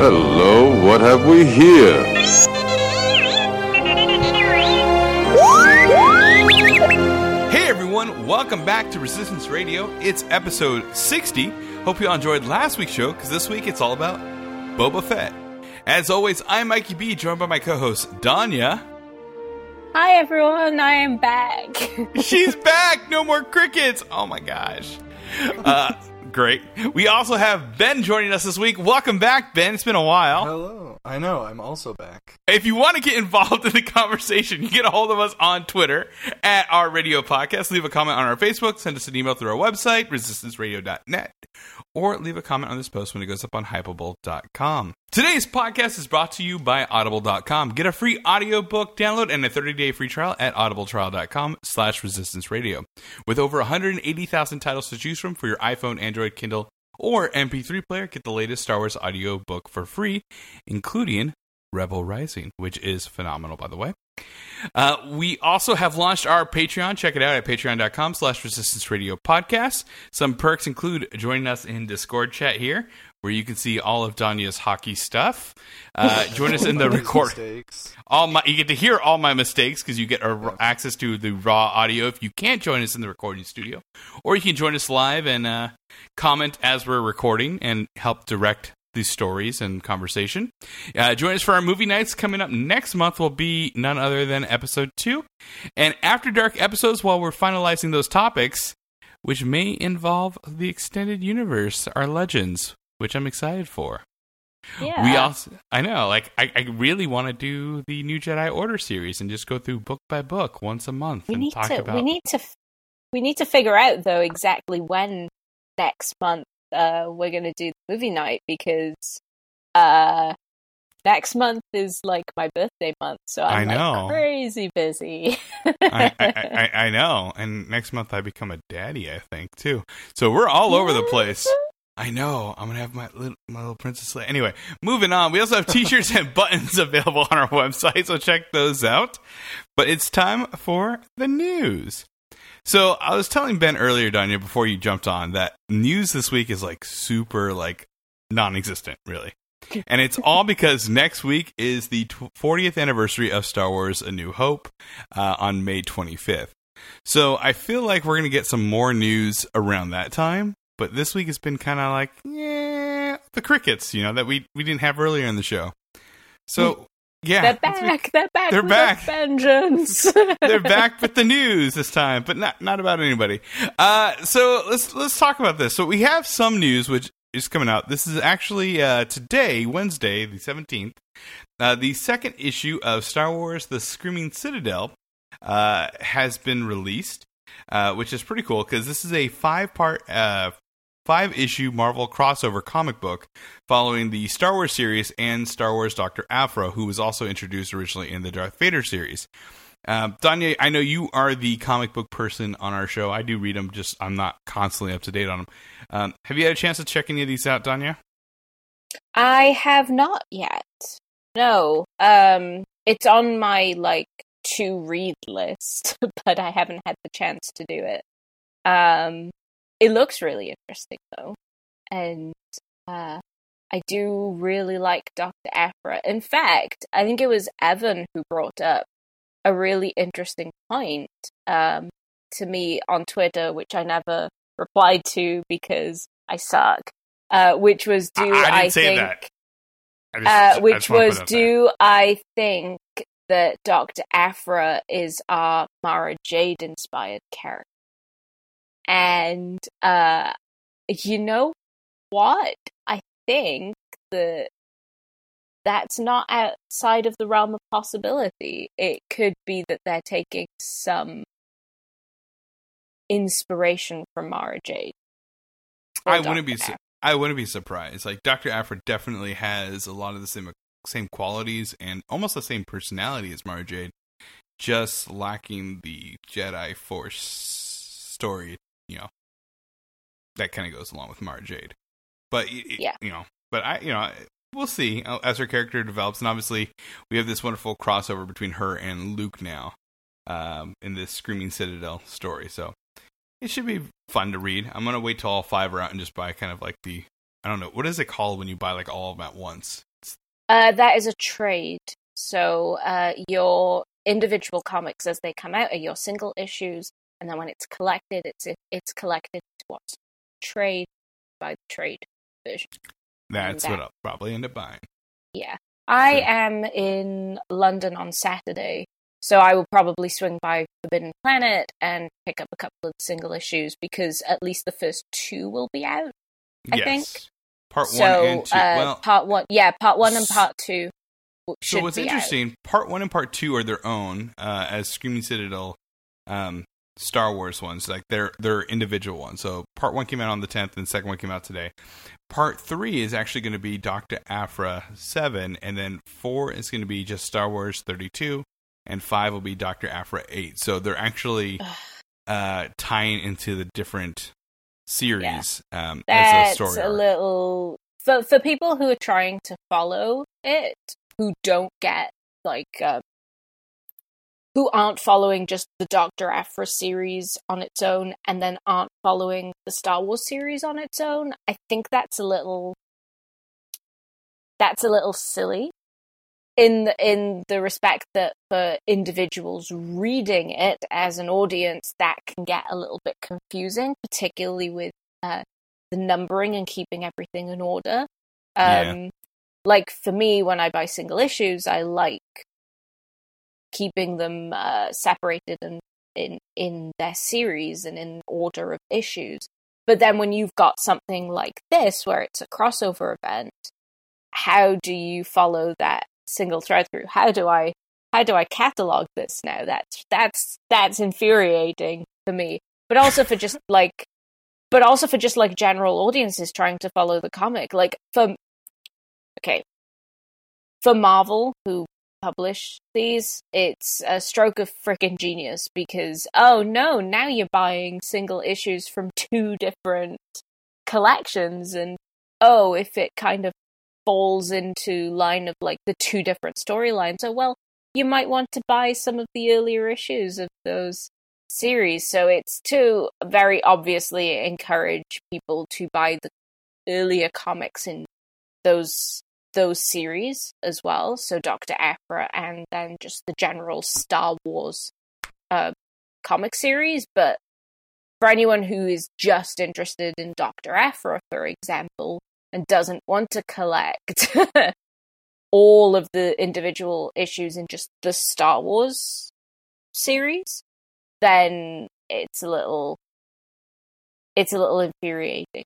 Hello, what have we here? Hey everyone, welcome back to Resistance Radio. It's episode 60. Hope you all enjoyed last week's show, because this week it's all about Boba Fett. As always, I'm Mikey B, joined by my co-host, Danya. Hi everyone, I am back. She's back! No more crickets! Oh my gosh. Great. We also have Ben joining us this week. Welcome back, Ben. It's been a while. Hello. I know, I'm also back. If you want to get involved in the conversation, you get a hold of us on Twitter at our radio podcast. Leave a comment on our Facebook. Send us an email through our website, resistanceradio.net. Or leave a comment on this post when it goes up on hypable.com. Today's podcast is brought to you by audible.com. Get a free audiobook download and a 30-day free trial at audibletrial.com/resistanceradio. With over 180,000 titles to choose from for your iPhone, Android, Kindle, or MP3 player, get the latest Star Wars audiobook for free, including Rebel Rising, which is phenomenal, by the way. We also have launched our Patreon. Check it out at patreon.com/Resistance Radio Podcast. Some perks include joining us in Discord chat here, where you can see all of Danya's hockey stuff. Join us in the record. You get to hear all my mistakes because you get access to the raw audio if you can't join us in the recording studio. Or you can join us live and comment as we're recording and help direct these stories and conversation. Join us for our movie nights. Coming up next month will be none other than episode 2 and After Dark episodes while we're finalizing those topics, which may involve the extended universe, our legends, which I'm excited for. Yeah. I know, I really want to do the New Jedi Order series and just go through book by book once a month We need to figure out though exactly when next month we're going to do the movie night, because next month is like my birthday month, so I'm like crazy busy. I know, and next month I become a daddy, I think, too. So we're all over the place. I know. I'm going to have my little Princess Leia. Anyway, moving on. We also have t-shirts and buttons available on our website, so check those out. But it's time for the news. So I was telling Ben earlier, Danya, before you jumped on, that news this week is super non-existent, really. And it's all because next week is the 40th anniversary of Star Wars A New Hope on May 25th. So I feel like we're going to get some more news around that time. But this week has been kind of the crickets, that we didn't have earlier in the show. So... yeah, they're back. They're back. Vengeance. They're back with the news this time, but not about anybody. So let's talk about this. So we have some news which is coming out. This is actually today, Wednesday, the 17th. The second issue of Star Wars: The Screaming Citadel has been released, which is pretty cool because this is a 5-issue Marvel crossover comic book following the Star Wars series and Star Wars Dr. Aphra, who was also introduced originally in the Darth Vader series. Danya, I know you are the comic book person on our show. I do read them, just I'm not constantly up to date on them. Have you had a chance to check any of these out, Danya? I have not yet. No. It's on my to read list, but I haven't had the chance to do it. It looks really interesting, though, and I do really like Dr. Aphra. In fact, I think it was Evan who brought up a really interesting point to me on Twitter, which I never replied to because I suck, which was I think that Dr. Aphra is our Mara Jade-inspired character. And, you know what? I think that's not outside of the realm of possibility. It could be that they're taking some inspiration from Mara Jade. I wouldn't be surprised. Dr. Aphra definitely has a lot of the same qualities and almost the same personality as Mara Jade, just lacking the Jedi Force story. That kind of goes along with Mara Jade, but we'll see as her character develops. And obviously, we have this wonderful crossover between her and Luke now in this Screaming Citadel story. So it should be fun to read. I'm gonna wait till all 5 are out and just buy kind of I don't know, what is it called when you buy all of them at once? That is a trade. So your individual comics as they come out are your single issues, and then when it's collected, it's collected to what's trade by the trade version. That's what I'll probably end up buying. Yeah. I am in London on Saturday, so I will probably swing by Forbidden Planet and pick up a couple of single issues, because at least the first 2 will be out, I think. Part 1 and 2. Part 1 and Part 2 should So what's be interesting, out. Part 1 and Part 2 are their own, as Screaming Citadel Star Wars ones, like they're individual ones. So Part 1 came out on the 10th, and the second one came out today. Part 3 is actually going to be Dr. Aphra 7, and then 4 is going to be just Star Wars 32, and 5 will be Dr. Aphra 8. So they're actually tying into the different series as a story arc. A little... For people who are trying to follow it, who don't get, who aren't following just the Dr. Aphra series on its own, and then aren't following the Star Wars series on its own, I think that's a little silly, in the respect that for individuals reading it as an audience, that can get a little bit confusing, particularly with the numbering and keeping everything in order. Like for me, when I buy single issues, I like keeping them separated and in their series and in order of issues. But then when you've got something like this, where it's a crossover event, how do you follow that single thread through? How do I catalog this now? That's infuriating for me. But also for just like general audiences trying to follow the comic. Like for Marvel, who publish these, it's a stroke of frickin' genius, because oh no, now you're buying single issues from 2 different collections, and oh, if it kind of falls into line of like the 2 different storylines, oh well, you might want to buy some of the earlier issues of those series. So it's to very obviously encourage people to buy the earlier comics in those series as well, so Dr. Aphra and then just the general Star Wars comic series. But for anyone who is just interested in Dr. Aphra, for example, and doesn't want to collect all of the individual issues in just the Star Wars series, then it's a little infuriating.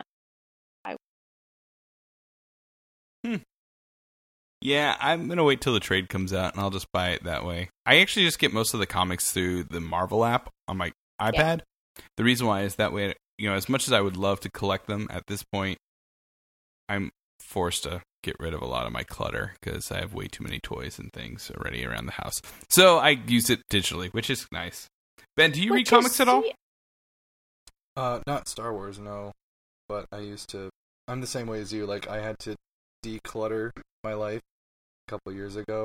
Yeah, I'm going to wait till the trade comes out, and I'll just buy it that way. I actually just get most of the comics through the Marvel app on my iPad. Yeah. The reason why is that way, as much as I would love to collect them at this point, I'm forced to get rid of a lot of my clutter, because I have way too many toys and things already around the house. So I use it digitally, which is nice. Ben, do you read comics at all? Not Star Wars, no. But I used to... I'm the same way as you. Like, I had to declutter my life a couple years ago,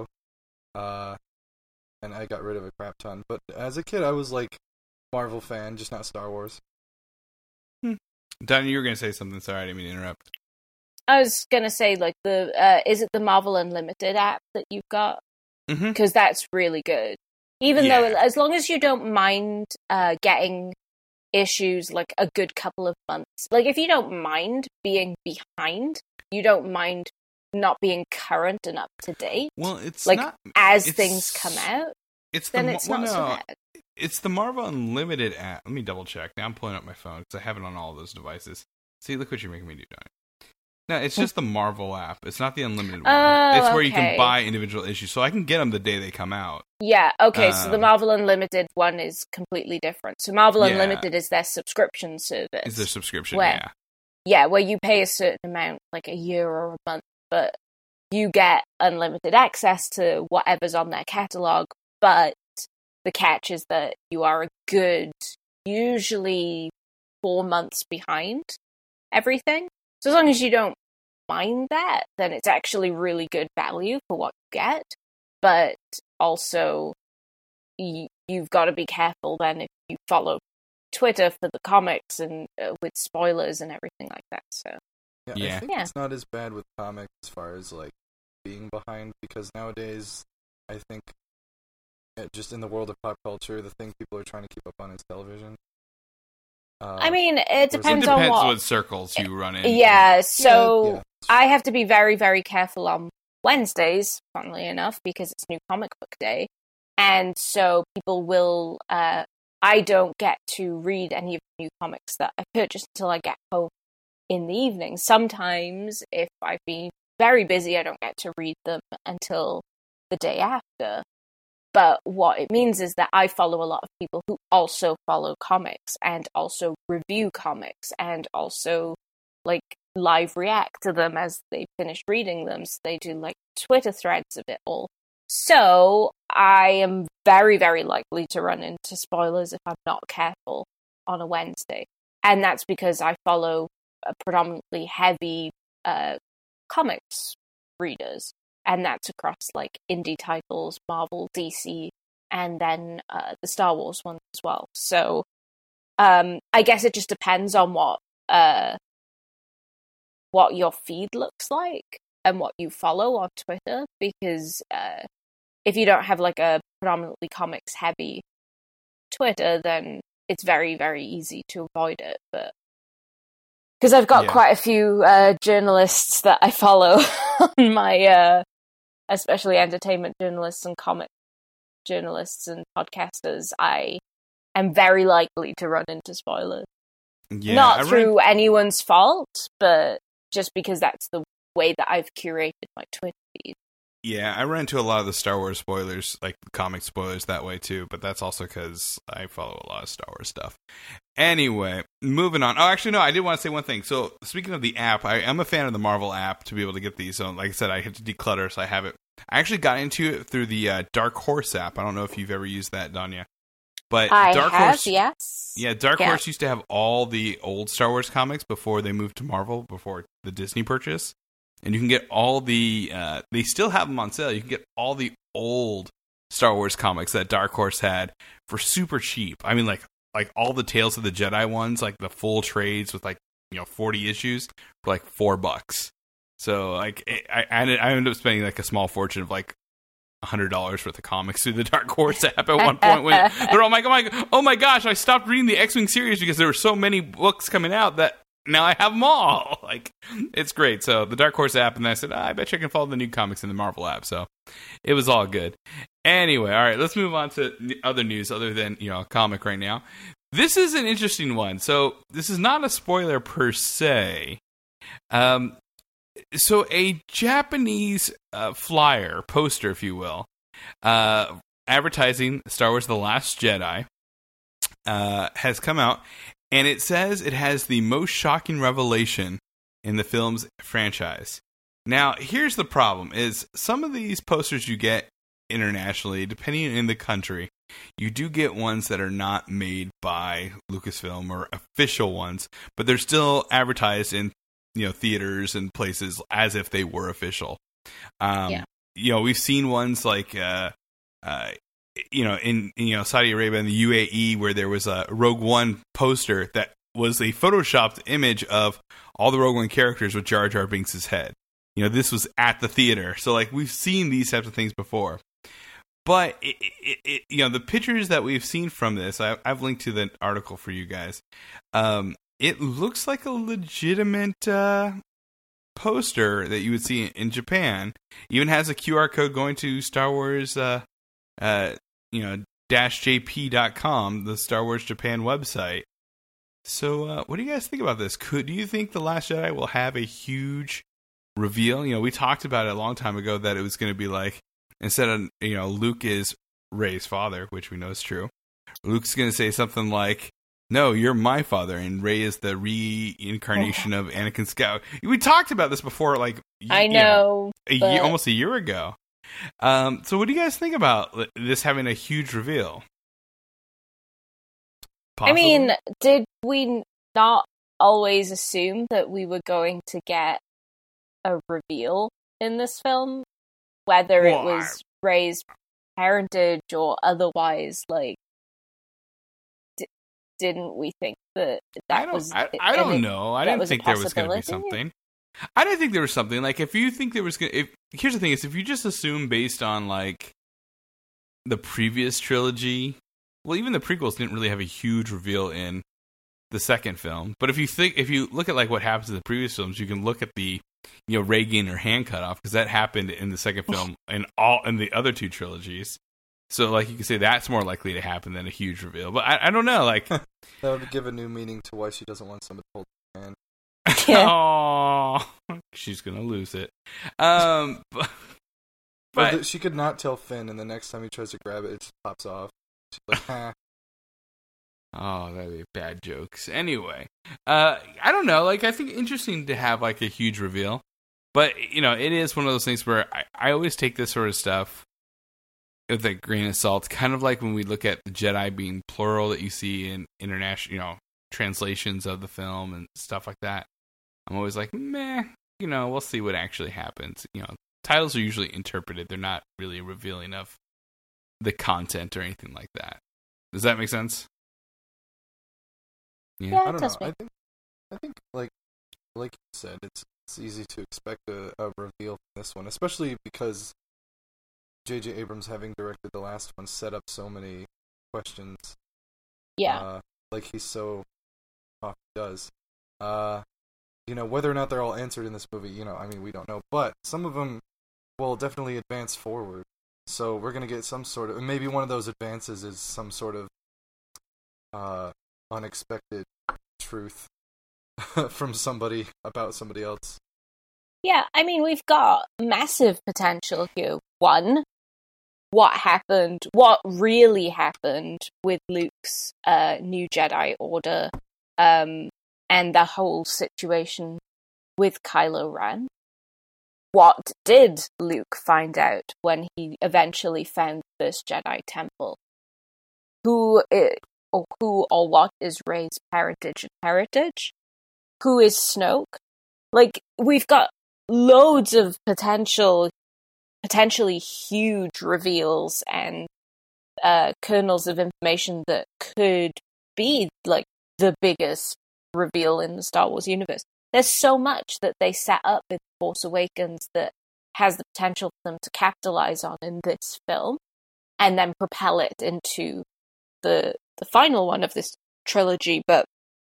and I got rid of a crap ton. But as a kid, I was like Marvel fan, just not Star Wars. Donnie, you were going to say something. Sorry, I didn't mean to interrupt. I was going to say, like, is it the Marvel Unlimited app that you've got? Because that's really good. Even though, as long as you don't mind getting issues like a good couple of months, like if you don't mind being behind, you don't mind not being current and up to date. Well, it's like not, as things come out. It's then it's not so bad. It's the Marvel Unlimited app. Let me double check. Now I'm pulling up my phone because I have it on all of those devices. See, look what you're making me do, Donnie. No, it's just the Marvel app. It's not the Unlimited one. It's where you can buy individual issues, so I can get them the day they come out. Yeah, okay, so the Marvel Unlimited one is completely different. So Marvel Unlimited is their subscription service. Is their subscription, Yeah, where you pay a certain amount, like a year or a month, but you get unlimited access to whatever's on their catalog, but the catch is that you are a good, usually 4 months behind everything. So as long as you don't mind that, then it's actually really good value for what you get. But also, you've got to be careful then if you follow Twitter for the comics and with spoilers and everything like that. So I think it's not as bad with comics as far as like being behind, because nowadays, I think, just in the world of pop culture, the thing people are trying to keep up on is television. I mean, it It depends depends on what circles you run in. Yeah, so Yeah. I have to be very, very careful on Wednesdays, funnily enough, because it's New Comic Book Day. And so people will, I don't get to read any of the new comics that I purchased until I get home in the evening. Sometimes, if I've been very busy, I don't get to read them until the day after. But what it means is that I follow a lot of people who also follow comics and also review comics and also like live react to them as they finish reading them. So they do like Twitter threads of it all. So I am very, very likely to run into spoilers if I'm not careful on a Wednesday. And that's because I follow a predominantly heavy comics readers. And that's across like indie titles, Marvel, DC, and then the Star Wars ones as well. So I guess it just depends on what your feed looks like and what you follow on Twitter. Because if you don't have like a predominantly comics heavy Twitter, then it's very, very easy to avoid it. But because I've got quite a few journalists that I follow on my. Especially entertainment journalists and comic journalists and podcasters, I am very likely to run into spoilers. Yeah, Not through anyone's fault, but just because that's the way that I've curated my Twitter feed. Yeah, I run into a lot of the Star Wars spoilers, like comic spoilers that way too, but that's also because I follow a lot of Star Wars stuff. Anyway, moving on. Oh, actually, no, I did want to say one thing. So, speaking of the app, I'm a fan of the Marvel app to be able to get these. So, like I said, I had to declutter, so I have it. I actually got into it through the Dark Horse app. I don't know if you've ever used that, Danya. But Dark Horse, yes. Yeah, Dark Horse used to have all the old Star Wars comics before they moved to Marvel, before the Disney purchase. And you can get all the, they still have them on sale. You can get all the old Star Wars comics that Dark Horse had for super cheap. I mean, like all the Tales of the Jedi ones, like the full trades with 40 issues for like $4. So like I ended up spending like a small fortune of like $100 worth of comics through the Dark Horse app at one point when they're all like, oh my gosh, I stopped reading the X-Wing series because there were so many books coming out that now I have them all. Like, it's great. So the Dark Horse app, and then I said, I bet you I can follow the new comics in the Marvel app. So it was all good. Anyway, all right, let's move on to other news other than, a comic right now. This is an interesting one. So this is not a spoiler per se. So a Japanese flyer, poster, if you will, advertising Star Wars The Last Jedi has come out. And it says it has the most shocking revelation in the film's franchise. Now, here's the problem, is some of these posters you get internationally, depending in the country, you do get ones that are not made by Lucasfilm or official ones, but they're still advertised in theaters and places as if they were official. We've seen ones like in Saudi Arabia and the UAE, where there was a Rogue One poster that was a photoshopped image of all the Rogue One characters with Jar Jar Binks' head. This was at the theater, so like we've seen these types of things before. But the pictures that we've seen from this, I've linked to the article for you guys. It looks like a legitimate poster that you would see in Japan. Even has a QR code going to Star Wars. -jp.com, the Star Wars Japan website. So, what do you guys think about this? Do you think The Last Jedi will have a huge reveal? We talked about it a long time ago that it was going to be like, instead of, Luke is Rey's father, which we know is true, Luke's going to say something like, no, you're my father, and Rey is the reincarnation of Anakin Skywalker. We talked about this before, like, I know, almost a year ago. So what do you guys think about this having a huge reveal? Possible? I mean, did we not always assume that we were going to get a reveal in this film? Whether it was Rey's parentage or otherwise, like, didn't we think that was... I don't know. I didn't think there was going to be something. I didn't think there was something like if you think there was gonna. Here's the thing: is if you just assume based on like the previous trilogy, well, even the prequels didn't really have a huge reveal in the second film. But if you look at like what happens in the previous films, you can look at the Rey getting her hand cut off because that happened in the second film and all in the other two trilogies. So like you can say that's more likely to happen than a huge reveal. But I don't know, like that would give a new meaning to why she doesn't want somebody to hold her hand. Oh, she's gonna lose it. But she could not tell Finn, and the next time he tries to grab it, it just pops off. She's like, "Ha." Oh, that'd be bad jokes. Anyway, I don't know. Like, I think interesting to have like a huge reveal, but it is one of those things where I always take this sort of stuff with a grain of salt. Kind of like when we look at the Jedi being plural that you see in international, translations of the film and stuff like that. I'm always like, meh. We'll see what actually happens. Titles are usually interpreted; they're not really revealing of the content or anything like that. Does that make sense? Yeah, I it don't does. know. I think like you said, it's easy to expect a reveal from this one, especially because J.J. Abrams, having directed the last one, set up so many questions. Yeah. Like he so often does. Whether or not they're all answered in this movie, we don't know. But some of them will definitely advance forward. So we're going to get some sort of... Maybe one of those advances is some sort of unexpected truth from somebody about somebody else. Yeah, we've got massive potential here. One, what really happened with Luke's new Jedi Order, and the whole situation with Kylo Ren. What did Luke find out when he eventually found this Jedi temple? Who or what is Rey's parentage and heritage? Who is Snoke? Like, we've got loads of potentially huge reveals and kernels of information that could be like the biggest reveal in the Star Wars universe. There's so much that they set up in Force Awakens that has the potential for them to capitalize on in this film and then propel it into the final one of this trilogy. But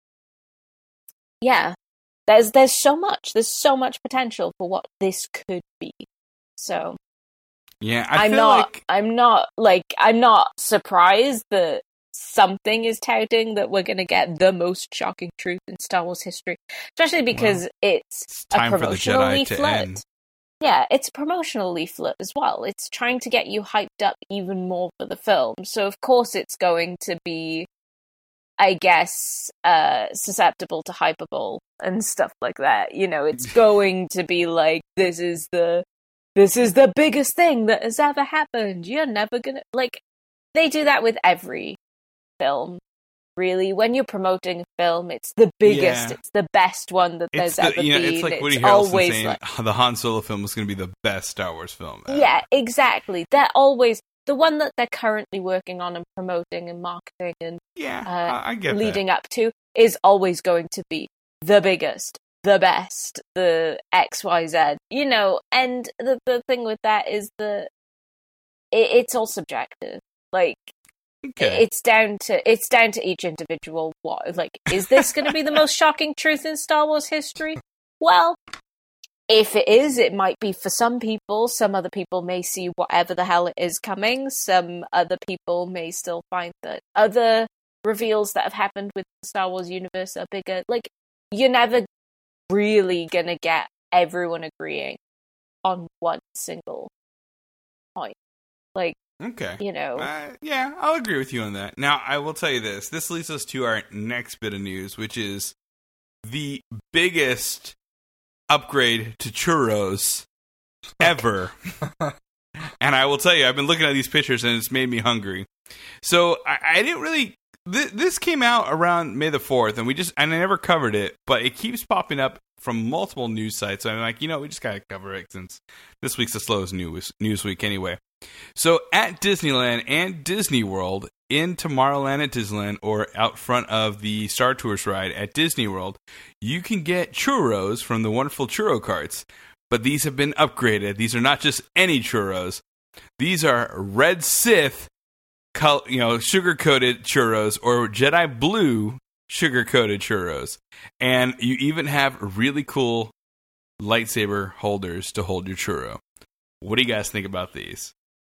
yeah, there's so much potential for what this could be. So yeah, I'm not surprised that something is touting that we're going to get the most shocking truth in Star Wars history, especially because it's a promotional leaflet. Yeah, it's a promotional leaflet as well. It's trying to get you hyped up even more for the film. So of course it's going to be, I guess, susceptible to hyperbole and stuff like that. It's going to be like, this is the biggest thing that has ever happened. You're never gonna... Like, they do that with every film, really. When you're promoting a film, it's the biggest, it's the best one that there's ever been. It's like Woody Harrelson saying the Han Solo film was going to be the best Star Wars film ever. Yeah, exactly. They're always... The one that they're currently working on and promoting and marketing and I get leading up to is always going to be the biggest, the best, the XYZ, and the thing with that is that it's all subjective. Like, it's down to each individual. Is this going to be the most shocking truth in Star Wars history? Well, if it is, it might be for some people. Some other people may see whatever the hell it is coming. Some other people may still find that other reveals that have happened with the Star Wars universe are bigger. Like, you're never really gonna get everyone agreeing on one single point. Like, yeah, I'll agree with you on that. Now, I will tell you this. This leads us to our next bit of news, which is the biggest upgrade to churros ever. And I will tell you, I've been looking at these pictures and it's made me hungry. So I didn't really... This came out around May the 4th, and I never covered it, but it keeps popping up from multiple news sites. So I'm like, we just gotta cover it since this week's the slowest news week anyway. So at Disneyland and Disney World in Tomorrowland at Disneyland or out front of the Star Tours ride at Disney World, you can get churros from the wonderful churro carts. But these have been upgraded. These are not just any churros. These are Red Sith, sugar-coated churros, or Jedi Blue sugar-coated churros. And you even have really cool lightsaber holders to hold your churro. What do you guys think about these?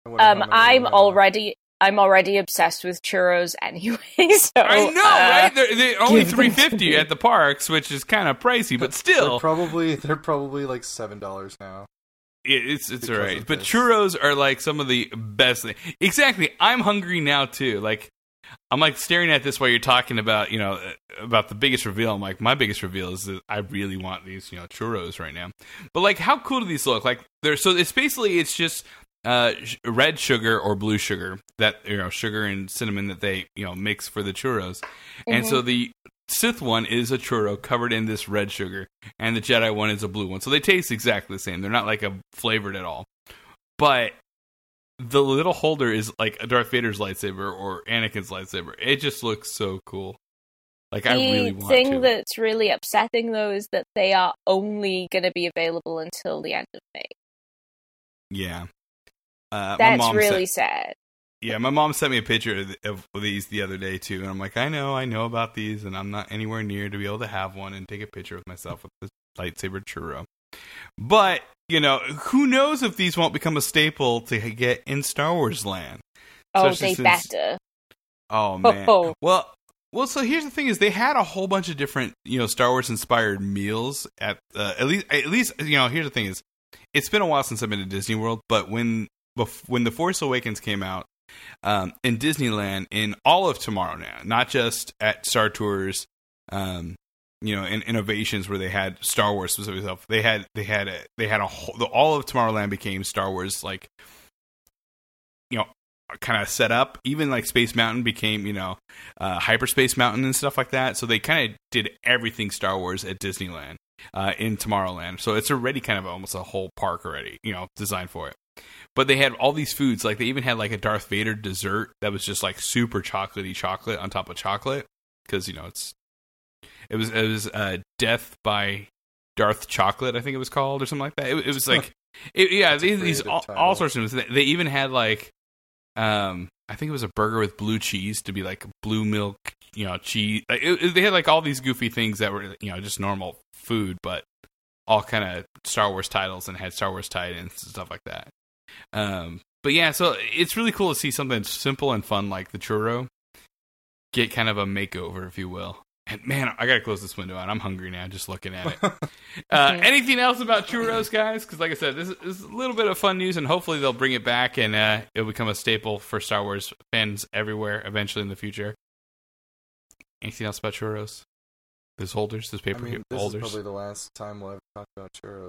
I'm already obsessed with churros anyway. So I know, right? They're only $3.50 at the parks, which is kind of pricey, but still, they're probably like $7 now. It's all right. But churros are like some of the best things. Exactly. I'm hungry now too. Like, I'm like staring at this while you're talking about, about the biggest reveal. I'm like, my biggest reveal is that I really want these, churros right now. But like, how cool do these look? Like, it's just red sugar or blue sugar that, sugar and cinnamon that they, mix for the churros. Mm-hmm. And so the Sith one is a churro covered in this red sugar, and the Jedi one is a blue one. So they taste exactly the same. They're not like flavored at all. But the little holder is like a Darth Vader's lightsaber or Anakin's lightsaber. It just looks so cool. Like, I really want to. The thing that's really upsetting, though, is that they are only going to be available until the end of May. Yeah. That's really sad. Yeah, my mom sent me a picture of these the other day, too. And I'm like, I know about these, and I'm not anywhere near to be able to have one and take a picture of myself with the lightsaber churro. But, who knows if these won't become a staple to get in Star Wars land. Oh, they better. Oh, man. Oh. Well, so here's the thing: is they had a whole bunch of different, Star Wars inspired meals at least. Here's the thing: is it's been a while since I've been to Disney World, but when The Force Awakens came out in Disneyland, in all of Tomorrowland, not just at Star Tours, in Innovations where they had Star Wars specific stuff, they had a whole, all of Tomorrowland became Star Wars, like, kind of set up. Even like Space Mountain became, Hyperspace Mountain and stuff like that. So they kind of did everything Star Wars at Disneyland in Tomorrowland. So it's already kind of almost a whole park already, designed for it. But they had all these foods. Like, they even had like a Darth Vader dessert that was just like super chocolatey chocolate on top of chocolate, because it was Death by Darth Chocolate, I think it was called, or something like that. It was like these all sorts of things. They even had like I think it was a burger with blue cheese to be like blue milk, cheese. They had like all these goofy things that were just normal food, but all kind of Star Wars titles and had Star Wars tie-ins and stuff like that. But yeah, so it's really cool to see something simple and fun like the churro get kind of a makeover, if you will. And man, I gotta close this window out. I'm hungry now just looking at it. Anything else about churros, guys? Because like I said, this is a little bit of fun news, and hopefully they'll bring it back and it'll become a staple for Star Wars fans everywhere eventually in the future. Anything else about churros? Those holders, those paper holders? This is probably the last time we'll ever talk about churros.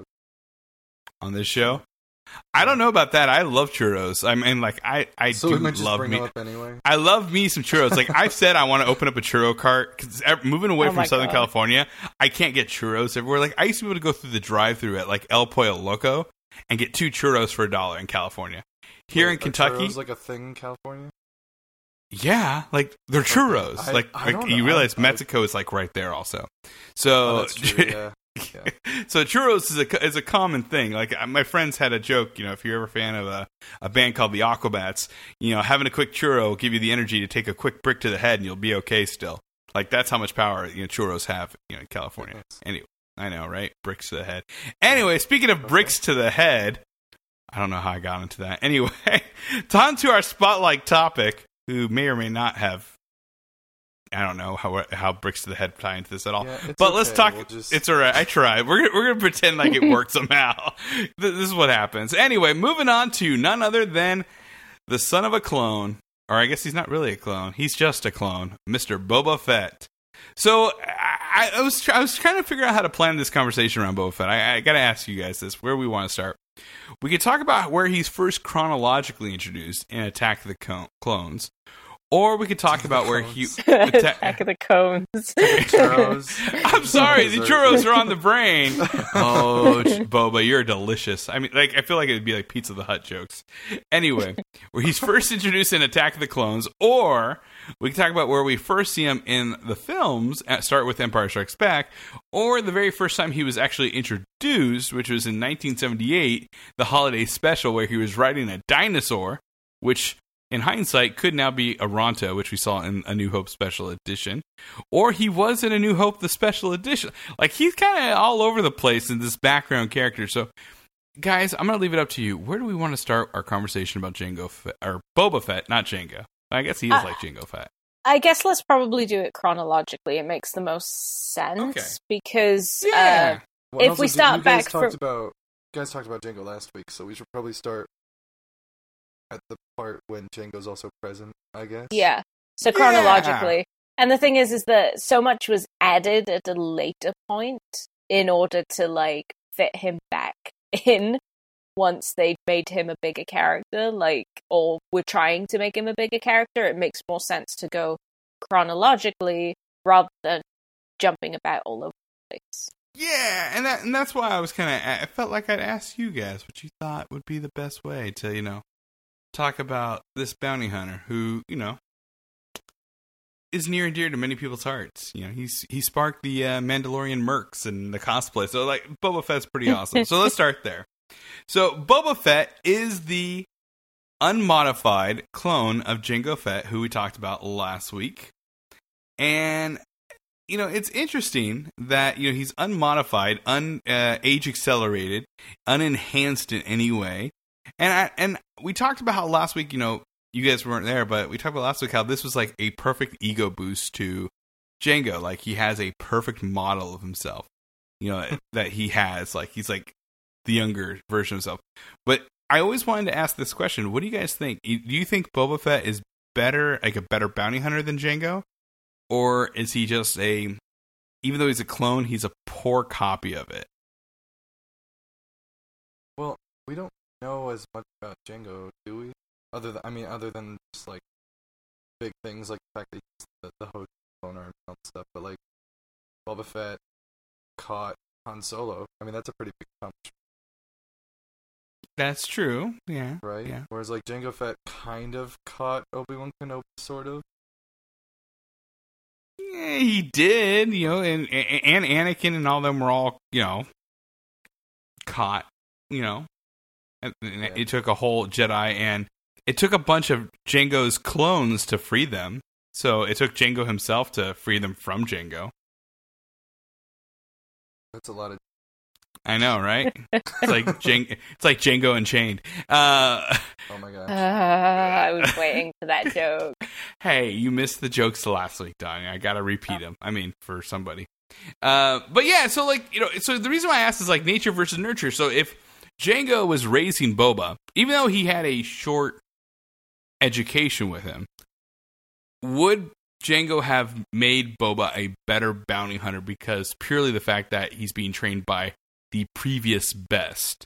On this show? I don't know about that. I love churros. I mean, like, I so do we might just love bring me. them up anyway. I love me some churros. Like, I've said I want to open up a churro cart, because moving away from Southern California, I can't get churros everywhere. Like, I used to be able to go through the drive-thru at, like, El Pollo Loco and get 2 churros for $1 in California. Here in Kentucky... Are churros like a thing in California? Yeah, like, they're churros. I don't know. You realize Mexico is, like, right there also. So... that's true, yeah. Yeah. So churros is a common thing. Like, my friends had a joke, if you're ever a fan of a band called the Aquabats, having a quick churro will give you the energy to take a quick brick to the head and you'll be okay still. Like, that's how much power churros have in California. Yes. Anyway, I know, right? Bricks to the head. Anyway, speaking of bricks to the head, I don't know how I got into that. Anyway, on to our spotlight topic, who may or may not have. I don't know how bricks to the head tie into this at all. Yeah, but let's talk. It's all right. I tried. We're gonna pretend like it worked somehow. This is what happens. Anyway, moving on to none other than the son of a clone, or I guess he's not really a clone. He's just a clone, Mr. Boba Fett. So I was trying to figure out how to plan this conversation around Boba Fett. I got to ask you guys this: where we want to start? We could talk about where he's first chronologically introduced in Attack of the Clones. Or we could talk about where he... Attack of the Cones. Churros. I'm sorry, the Dessert. churros are on the brain. Oh, Boba, you're delicious. I mean, like, I feel like it'd be like Pizza the Hut jokes. Anyway, where he's first introduced in Attack of the Clones, or we can talk about where we first see him in the films, start with Empire Strikes Back, or the very first time he was actually introduced, which was in 1978, the holiday special where he was riding a dinosaur, which... in hindsight, could now be a Ronto, which we saw in A New Hope Special Edition. Or he was in A New Hope, the Special Edition. Like, he's kind of all over the place in this background character. So, guys, I'm going to leave it up to you. Where do we want to start our conversation about Jango Fett? Or Boba Fett, not Jango. I guess he is like Jango Fett. I guess let's probably do it chronologically. It makes the most sense. Okay. Because Yeah. Well, if also, we start you guys back talked from... about, you guys talked about Jango last week, so we should probably start at the part when Jango's also present, I guess. Yeah. So chronologically. And the thing is that so much was added at a later point in order to, like, fit him back in once they'd made him a bigger character, like, or were trying to make him a bigger character. It makes more sense to go chronologically rather than jumping about all over the place. Yeah, and that's why I was kind of... I felt like I'd ask you guys what you thought would be the best way to, you know, talk about this bounty hunter who, you know, is near and dear to many people's hearts. You know, he sparked the Mandalorian mercs and the cosplay. So, like, Boba Fett's pretty awesome. So let's start there. So Boba Fett is the unmodified clone of Jango Fett, who we talked about last week. And, you know, it's interesting that, you know, he's unmodified, age accelerated, unenhanced in any way. And we talked about how last week, you know, you guys weren't there, but we talked about last week how this was like a perfect ego boost to Jango. Like, he has a perfect model of himself, you know, that he has. Like, he's like the younger version of himself. But I always wanted to ask this question. What do you guys think? Do you think Boba Fett is better, like a better bounty hunter than Jango? Or is he just even though he's a clone, he's a poor copy of it? Well, we don't know as much about Jango, do we? Other than just like big things like the fact that he's the host owner and stuff, but like Boba Fett caught Han Solo. I mean, that's a pretty big accomplishment. That's true. Yeah. Right? Yeah. Whereas like Jango Fett kind of caught Obi-Wan Kenobi, sort of. Yeah, he did, you know, and Anakin and all them were all, you know, caught, you know. And it took a whole Jedi, and it took a bunch of Jango's clones to free them. So it took Jango himself to free them from Jango. That's a lot of... I know, right? It's like Jango Unchained. Oh my gosh. I was waiting for that joke. Hey, you missed the jokes last week, Donnie. I gotta repeat them. I mean, for somebody. But yeah, so like, you know, so the reason why I asked is like nature versus nurture. So if Jango was raising Boba, even though he had a short education with him, would Jango have made Boba a better bounty hunter because purely the fact that he's being trained by the previous best?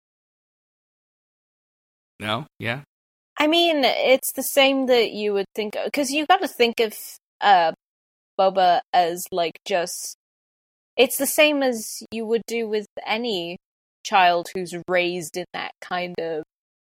No? Yeah? I mean, it's the same that you would think, because you got to think of Boba as like just, it's the same as you would do with any child who's raised in that kind of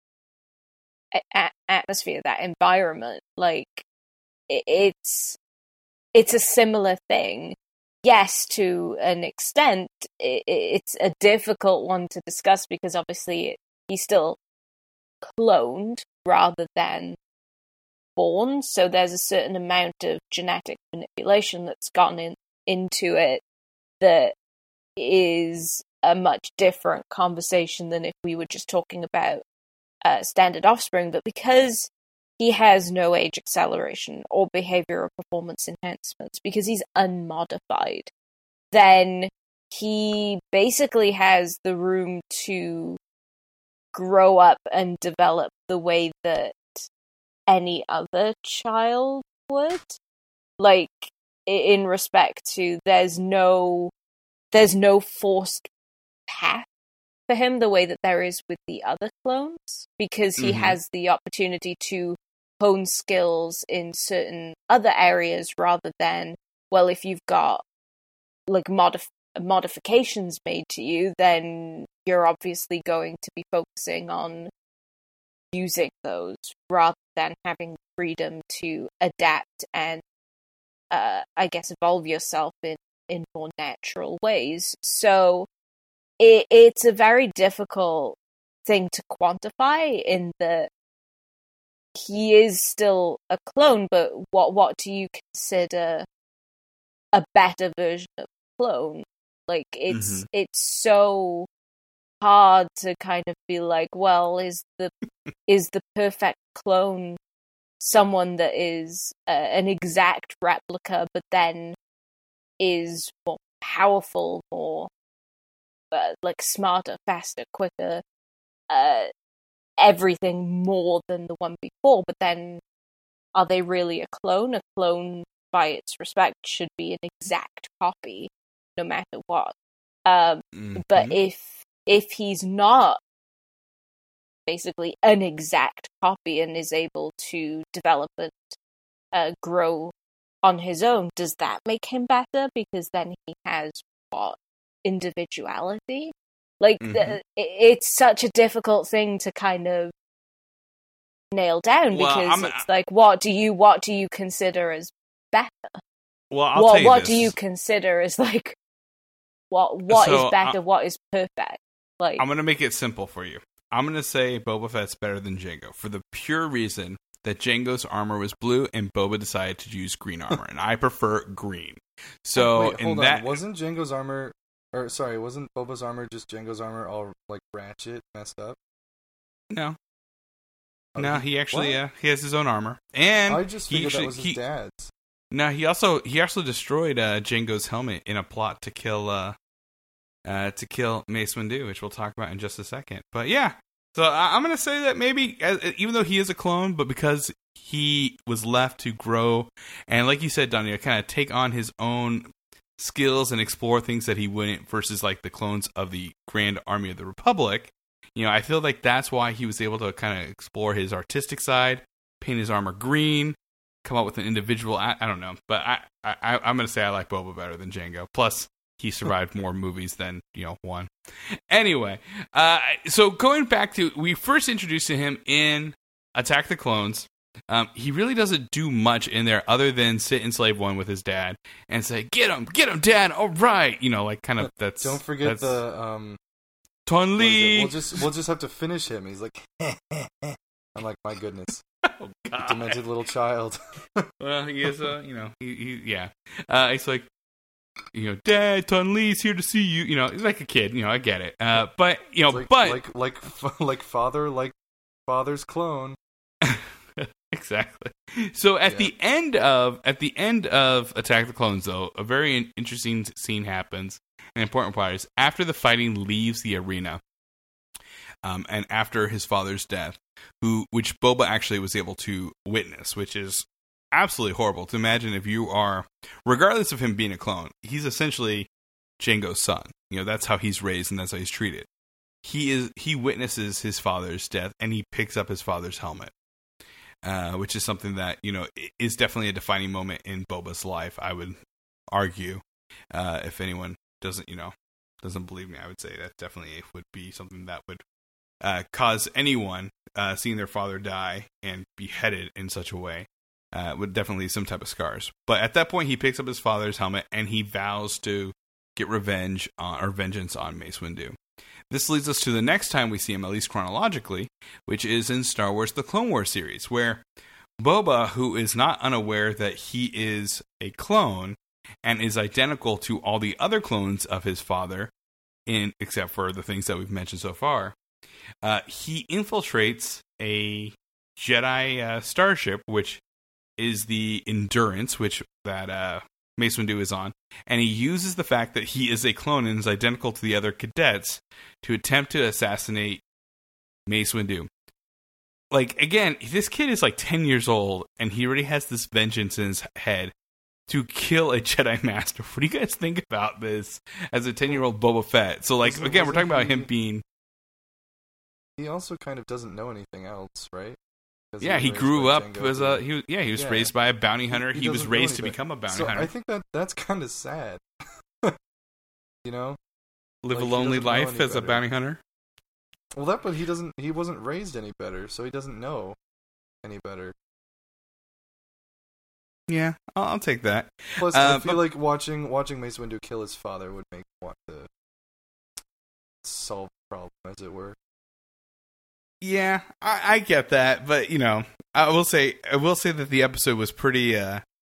atmosphere, that environment. Like, it's a similar thing. Yes, to an extent, it's a difficult one to discuss because obviously he's still cloned rather than born, so there's a certain amount of genetic manipulation that's gone into it that is a much different conversation than if we were just talking about standard offspring. But because he has no age acceleration or behavior or performance enhancements, because he's unmodified, then he basically has the room to grow up and develop the way that any other child would. Like, in respect to, there's no forced path for him the way that there is with the other clones, because he has the opportunity to hone skills in certain other areas rather than, well, if you've got like modifications made to you, then you're obviously going to be focusing on using those rather than having freedom to adapt and I guess evolve yourself in more natural ways. So it's a very difficult thing to quantify in that he is still a clone, but what do you consider a better version of clone? Like it's so hard to kind of be like, well, is the perfect clone someone that is an exact replica, but then is more powerful, more like smarter, faster, quicker, everything more than the one before. But then, are they really a clone? A clone, by its respect, should be an exact copy, no matter what. But if he's not basically an exact copy and is able to develop and grow on his own, does that make him better? Because then he has what? Individuality? Like, it's such a difficult thing to kind of nail down, because it's like, what do you consider as better? Well, I'll tell you what this. do you consider as like what is better? What is perfect? Like, I'm gonna make it simple for you. I'm gonna say Boba Fett's better than Jango for the pure reason that Jango's armor was blue and Boba decided to use green armor, and I prefer green. So Wait, hold on. Wasn't Jango's armor, or sorry, wasn't Boba's armor just Jango's armor all like ratchet, messed up? No. Oh, No, he actually he has his own armor, and I just figured that was his dad's. No, he also destroyed Jango's helmet in a plot to kill Mace Windu, which we'll talk about in just a second. But yeah, so I'm gonna say that maybe even though he is a clone, but because he was left to grow and, like you said, Donnie, kind of take on his own skills and explore things that he wouldn't versus like the clones of the Grand Army of the Republic. You know, I feel like that's why he was able to kind of explore his artistic side, paint his armor green, come up with an individual. I don't know, but I'm going to say I like Boba better than Jango. Plus, he survived more movies than one. Anyway, so going back to, we first introduced to him in Attack the Clones. He really doesn't do much in there other than sit in Slave One with his dad and say, "Get him, Dad! All right," like kind of that's. Don't forget the Ton Lee. We'll just have to finish him. He's like, I'm like, my goodness. Oh, God. Demented little child. Well, he is, yeah. It's like, Dad, Ton Lee's here to see you. He's like a kid. I get it. But like father's clone. Exactly. So at the end of Attack the Clones, though, a very interesting scene happens. An important part is after the fighting leaves the arena, and after his father's death, which Boba actually was able to witness, which is absolutely horrible to imagine. If you are, regardless of him being a clone, he's essentially Jango's son. That's how he's raised and that's how he's treated. He witnesses his father's death and he picks up his father's helmet, which is something that is definitely a defining moment in Boba's life. I would argue, if anyone doesn't believe me, I would say that definitely would be something that would cause anyone seeing their father die and beheaded in such a way would definitely leave some type of scars. But at that point, he picks up his father's helmet and he vows to get vengeance on Mace Windu. This leads us to the next time we see him, at least chronologically, which is in Star Wars: The Clone Wars series, where Boba, who is not unaware that he is a clone and is identical to all the other clones of his father, except for the things that we've mentioned so far, he infiltrates a Jedi starship, which is the Endurance, that Mace Windu is on, and he uses the fact that he is a clone and is identical to the other cadets to attempt to assassinate Mace Windu. Like, again, this kid is like 10 years old, and he already has this vengeance in his head to kill a Jedi Master. What do you guys think about this as a 10-year-old Boba Fett? So, like, again, we're talking about him being... He also kind of doesn't know anything else, right? 'cause Yeah, he was raised grew by up Django, as too. he was Yeah. raised by a bounty hunter. He was doesn't know raised to any better. become a bounty So hunter. I think that's kind of sad. You know? Live like, a he lonely doesn't know life any as a better. bounty hunter. Well, but he wasn't raised any better, so he doesn't know any better. Yeah, I'll take that. Plus, I but- feel like watching Mace Windu kill his father would make me want to solve the problem, as it were. Yeah, I get that, but I will say that the episode was pretty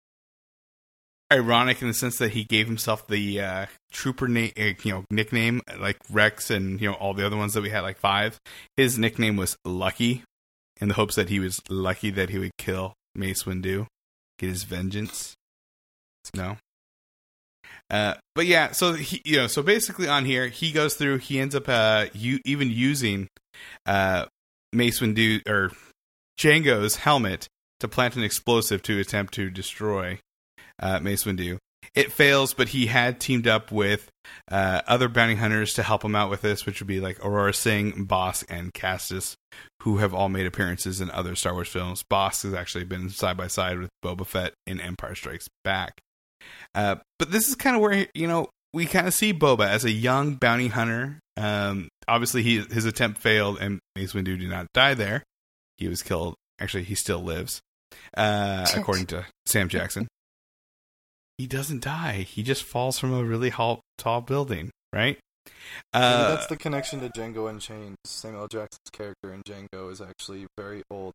ironic in the sense that he gave himself the trooper name, nickname, like Rex and all the other ones that we had, like 5. His nickname was Lucky, in the hopes that he was lucky that he would kill Mace Windu, get his vengeance. No. But yeah, so he, so basically on here he goes through. He ends up even using Mace Windu or Django's helmet to plant an explosive to attempt to destroy Mace Windu. It fails, but he had teamed up with other bounty hunters to help him out with this, which would be like Aurora Singh, Bosk, and Castus, who have all made appearances in other Star Wars films. Bosk has actually been side by side with Boba Fett in Empire Strikes Back. But this is kind of where we kind of see Boba as a young bounty hunter. Obviously, his attempt failed, and Mace Windu did not die there. He was killed. Actually, he still lives, according to Sam Jackson. He doesn't die. He just falls from a really tall building, right? Maybe that's the connection to Django Unchained. Samuel L. Jackson's character in Django is actually very old.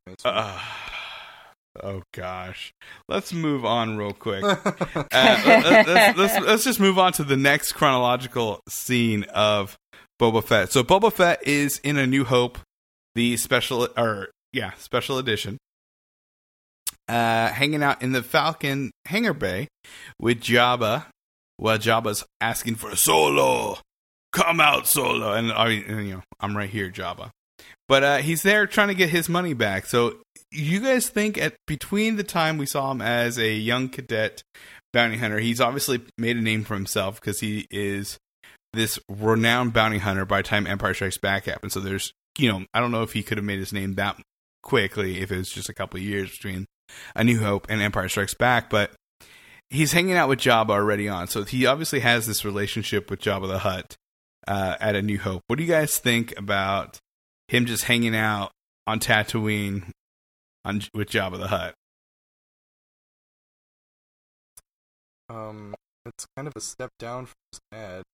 Oh gosh, let's move on real quick. Let's just move on to the next chronological scene of Boba Fett. So Boba Fett is in A New Hope, the special edition, hanging out in the Falcon hangar bay with Jabba. Well, Jabba's asking for Solo, come out, Solo, and I'm right here, Jabba. But he's there trying to get his money back. So you guys think between the time we saw him as a young cadet bounty hunter, he's obviously made a name for himself because he is this renowned bounty hunter by the time Empire Strikes Back happened. So there's, I don't know if he could have made his name that quickly if it was just a couple of years between A New Hope and Empire Strikes Back, but he's hanging out with Jabba already on. So he obviously has this relationship with Jabba the Hutt at A New Hope. What do you guys think about him just hanging out on Tatooine with Jabba the Hutt? It's kind of a step down from his dad.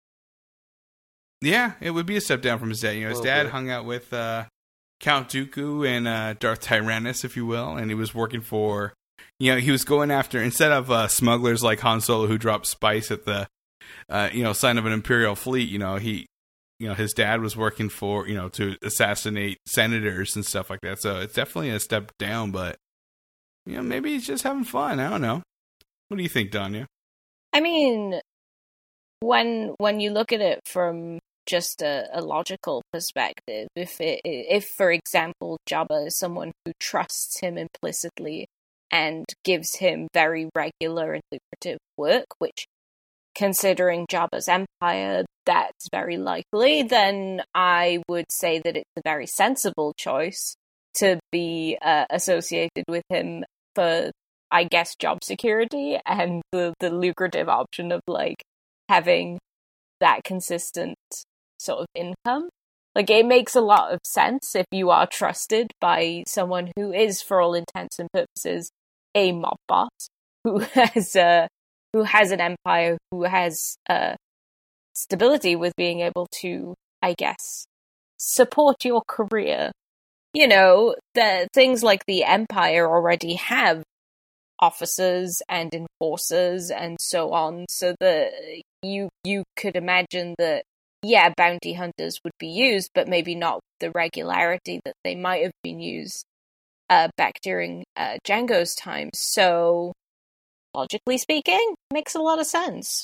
Yeah, it would be a step down from his dad. His dad hung out with Count Dooku and Darth Tyrannus, if you will, and he was working for, he was going after, instead of smugglers like Han Solo who dropped spice at the, sign of an Imperial fleet, his dad was working for, to assassinate senators and stuff like that. So it's definitely a step down, but, maybe he's just having fun. I don't know. What do you think, Danya? I mean, when you look at it from just a logical perspective, if for example Jabba is someone who trusts him implicitly and gives him very regular and lucrative work, which, considering Jabba's empire, that's very likely, then I would say that it's a very sensible choice to be associated with him for, I guess, job security and the lucrative option of having that consistent sort of income. It makes a lot of sense if you are trusted by someone who is, for all intents and purposes, a mob boss who has an empire, who has stability with being able to, I guess, support your career. The things like the Empire already have officers and enforcers and so on, so that you could imagine that, yeah, bounty hunters would be used, but maybe not with the regularity that they might have been used back during Django's time. So, logically speaking, makes a lot of sense.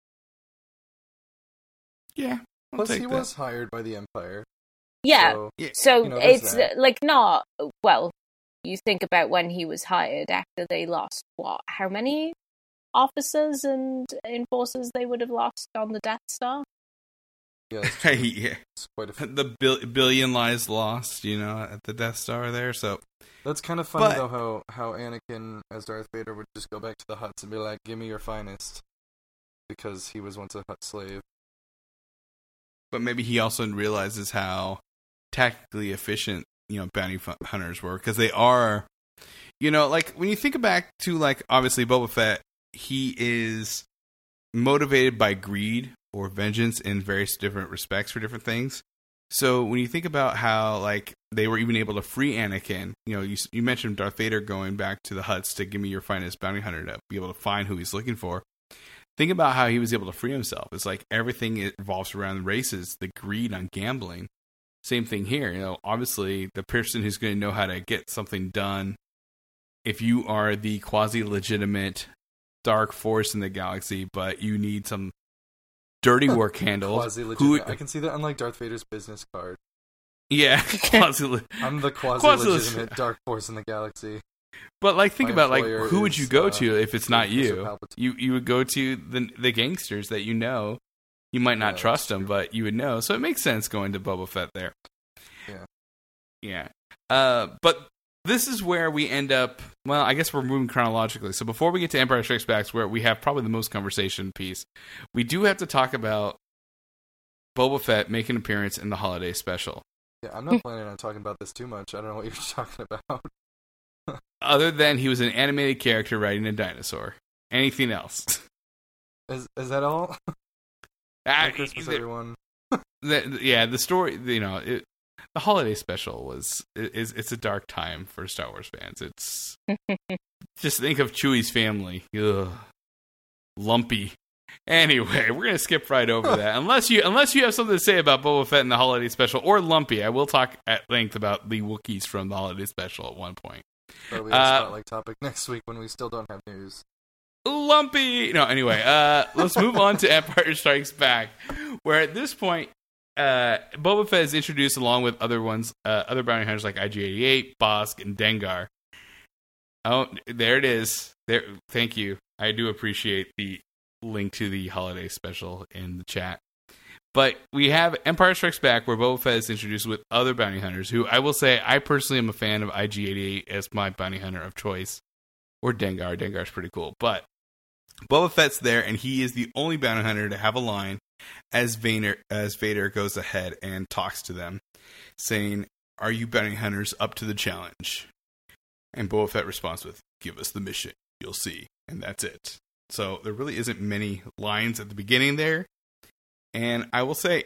Yeah. Plus, he was hired by the Empire. Yeah. So it's that. not, well, you think about when he was hired after they lost, how many officers and enforcers they would have lost on the Death Star? Yeah. Yeah. There's quite a few. The billion lives lost, at the Death Star there. So That's kind of funny, though, how Anakin, as Darth Vader, would just go back to the Hutts and be like, give me your finest. Because he was once a Hutt slave. But maybe he also realizes how tactically efficient, bounty hunters were. Because they are, like, when you think back to, like, obviously Boba Fett, he is motivated by greed or vengeance in various different respects for different things. So when you think about how, like, they were even able to free Anakin, you mentioned Darth Vader going back to the Hutts to give me your finest bounty hunter to be able to find who he's looking for. Think about how he was able to free himself. It's like everything revolves around races, the greed on gambling. Same thing here. Obviously, the person who's going to know how to get something done, if you are the quasi-legitimate dark force in the galaxy, but you need some dirty work handled. Quasi-legitimate. I can see that on, like, Darth Vader's business card. Yeah. I'm the quasi-legitimate dark force in the galaxy. But, like, think about, like, who would you go to if it's not you? You would go to the gangsters that you know. You might not trust them, but you would know. So it makes sense going to Boba Fett there. Yeah. But this is where we end up. Well, I guess we're moving chronologically. So before we get to Empire Strikes Back, where we have probably the most conversation piece, we do have to talk about Boba Fett making an appearance in the holiday special. Yeah, I'm not planning on talking about this too much. I don't know what you're talking about. Other than he was an animated character riding a dinosaur. Anything else? Is that all? Merry Christmas, everyone. The story, the holiday special it's a dark time for Star Wars fans. It's just think of Chewie's family. Ugh. Lumpy. Anyway, we're gonna skip right over that. Unless you have something to say about Boba Fett in the holiday special or Lumpy, I will talk at length about the Wookiees from the holiday special at one point. That'll be a spotlight topic next week when we still don't have news. Lumpy. No, anyway, let's move on to Empire Strikes Back, where at this point, Boba Fett is introduced along with other bounty hunters like IG-88, Bossk, and Dengar. Oh, there it is. There. Thank you. I do appreciate the link to the holiday special in the chat. But we have Empire Strikes Back, where Boba Fett is introduced with other bounty hunters, who I will say, I personally am a fan of IG-88 as my bounty hunter of choice. Or Dengar. Dengar's pretty cool. But Boba Fett's there, and he is the only bounty hunter to have a line as Vader goes ahead and talks to them, saying, "Are you bounty hunters up to the challenge?" And Boba Fett responds with, "Give us the mission. You'll see." And that's it. So there really isn't many lines at the beginning there. And I will say,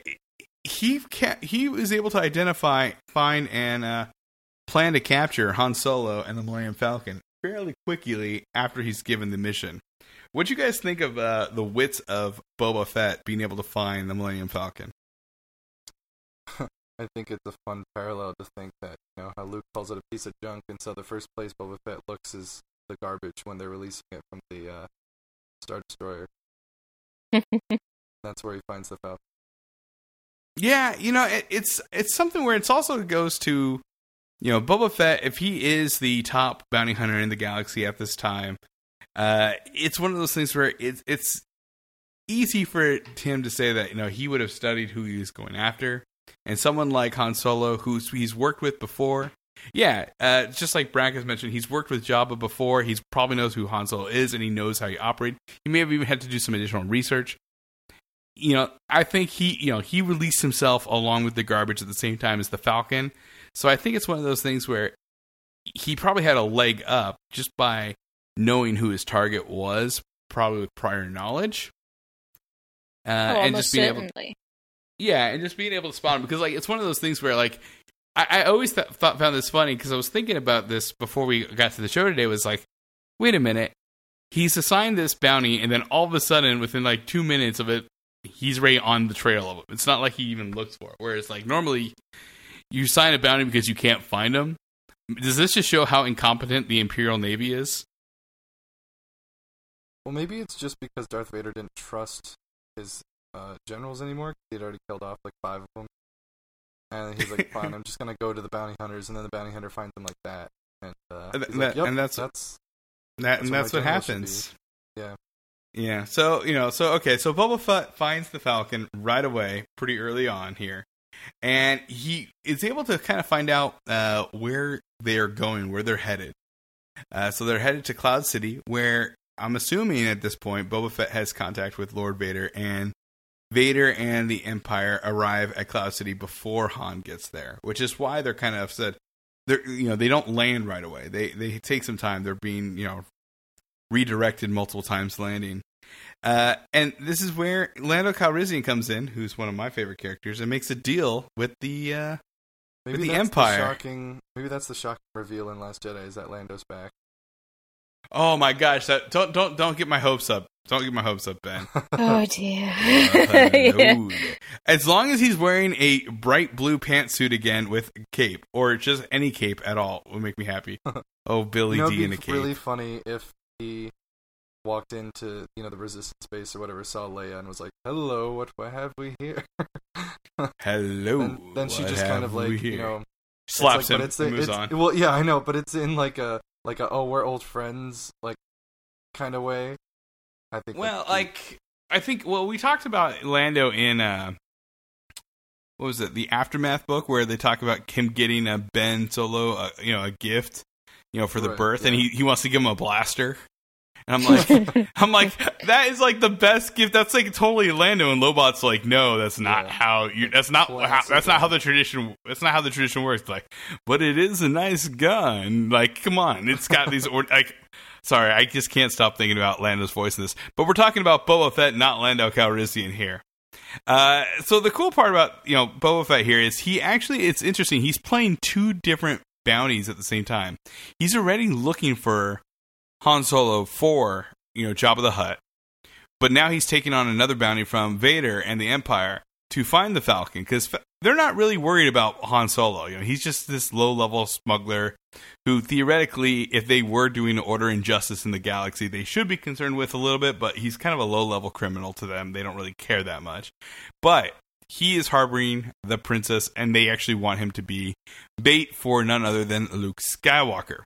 he was able to identify, find, and plan to capture Han Solo and the Millennium Falcon fairly quickly after he's given the mission. What do you guys think of the wits of Boba Fett being able to find the Millennium Falcon? I think it's a fun parallel to think that, how Luke calls it a piece of junk, and so the first place Boba Fett looks is the garbage when they're releasing it from the Star Destroyer. That's where he finds the Falcon. Yeah, it's something where it's also goes to, Boba Fett, if he is the top bounty hunter in the galaxy at this time, it's one of those things where it's easy for him to say that, he would have studied who he was going after. And someone like Han Solo, who he's worked with before, just like Brack has mentioned, he's worked with Jabba before. He probably knows who Han Solo is, and he knows how he operates. He may have even had to do some additional research. I think he released himself along with the garbage at the same time as the Falcon. So I think it's one of those things where he probably had a leg up just by knowing who his target was, probably with prior knowledge. And just being able to spot him. Because, like, it's one of those things where, like, I always found this funny because I was thinking about this before we got to the show today. Was like, wait a minute, he's assigned this bounty, and then all of a sudden, within like 2 minutes of it, he's right on the trail of it. It's not like he even looks for it. Whereas, like, normally you sign a bounty because you can't find him. Does this just show how incompetent the Imperial Navy is? Well, maybe it's just because Darth Vader didn't trust his generals anymore. He'd already killed off like 5 of them. And he's like, fine, I'm just going to go to the bounty hunters, and then the bounty hunter finds them like that. And that's what happens. Yeah. Yeah. So, so Boba Fett finds the Falcon right away, pretty early on here. and he is able to kind of find out where they are going, where they're headed. So they're headed to Cloud City, where I'm assuming at this point Boba Fett has contact with Lord Vader, and Vader and the Empire arrive at Cloud City before Han gets there, which is why they're kind of upset. They don't land right away. They take some time. They're being redirected multiple times landing. And this is where Lando Calrissian comes in, who's one of my favorite characters, and makes a deal with the Empire. Maybe that's the shocking reveal in Last Jedi, is that Lando's back. Oh my gosh! Don't get my hopes up. Don't get my hopes up, Ben. Oh dear. Yeah. As long as he's wearing a bright blue pantsuit again with a cape, or just any cape at all, will make me happy. Oh, Billy D in a cape. It'd be really funny if he walked into the Resistance base or whatever, saw Leia and was like, "Hello, what have we here?" Hello. And then she just kind of slaps him and moves on. Well, yeah, I know, but it's in like a oh, we're old friends kind of way. I think. Well, we talked about Lando in what was it, the Aftermath book, where they talk about him getting a Ben Solo a gift for the birth, yeah. And he wants to give him a blaster. And I'm like, that is like the best gift. That's like totally Lando, and Lobot's like, no, that's not how that's not how the tradition works. Like, but it is a nice gun. Like, come on, it's got these sorry, I just can't stop thinking about Lando's voice in this. But we're talking about Boba Fett, not Lando Calrissian here. So the cool part about Boba Fett here is it's interesting. He's playing two different bounties at the same time. He's already looking for Han Solo for, Jabba the Hutt. But now he's taking on another bounty from Vader and the Empire to find the Falcon, because they're not really worried about Han Solo. He's just this low-level smuggler who, theoretically, if they were doing order and justice in the galaxy, they should be concerned with a little bit, but he's kind of a low-level criminal to them. They don't really care that much. But he is harboring the princess, and they actually want him to be bait for none other than Luke Skywalker.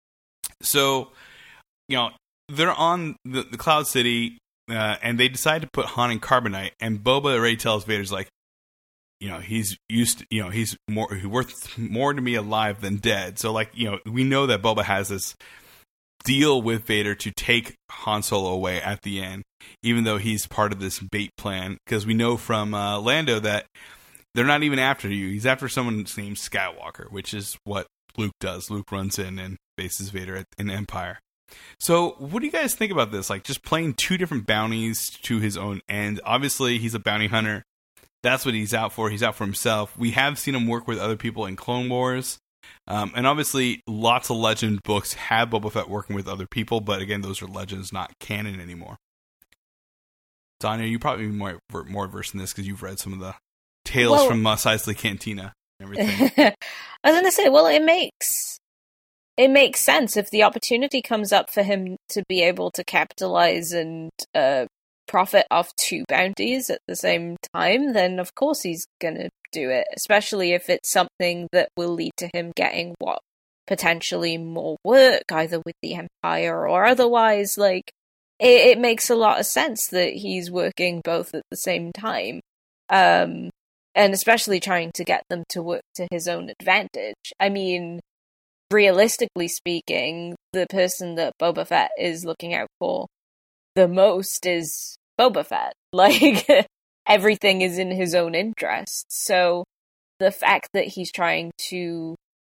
So they're on the Cloud City, and they decide to put Han in carbonite. And Boba already tells Vader's like, he's he's worth more to me alive than dead. So we know that Boba has this deal with Vader to take Han Solo away at the end, even though he's part of this bait plan. Because we know from Lando that they're not even after you. He's after someone named Skywalker, which is what Luke does. Luke runs in and faces Vader in Empire. So what do you guys think about this? Like, just playing two different bounties to his own end. Obviously, he's a bounty hunter. That's what he's out for. He's out for himself. We have seen him work with other people in Clone Wars. And obviously, lots of legend books have Boba Fett working with other people. But again, those are legends, not canon anymore. Danya, you probably more versed in this because you've read some of the tales from Mos Eisley Cantina and everything. I was going to say, it makes sense if the opportunity comes up for him to be able to capitalize and profit off two bounties at the same time, then of course he's gonna do it, especially if it's something that will lead to him getting potentially more work, either with the Empire or otherwise. It makes a lot of sense that he's working both at the same time, and especially trying to get them to work to his own advantage. I mean, realistically speaking, the person that Boba Fett is looking out for the most is Boba Fett. Everything is in his own interest. So the fact that he's trying to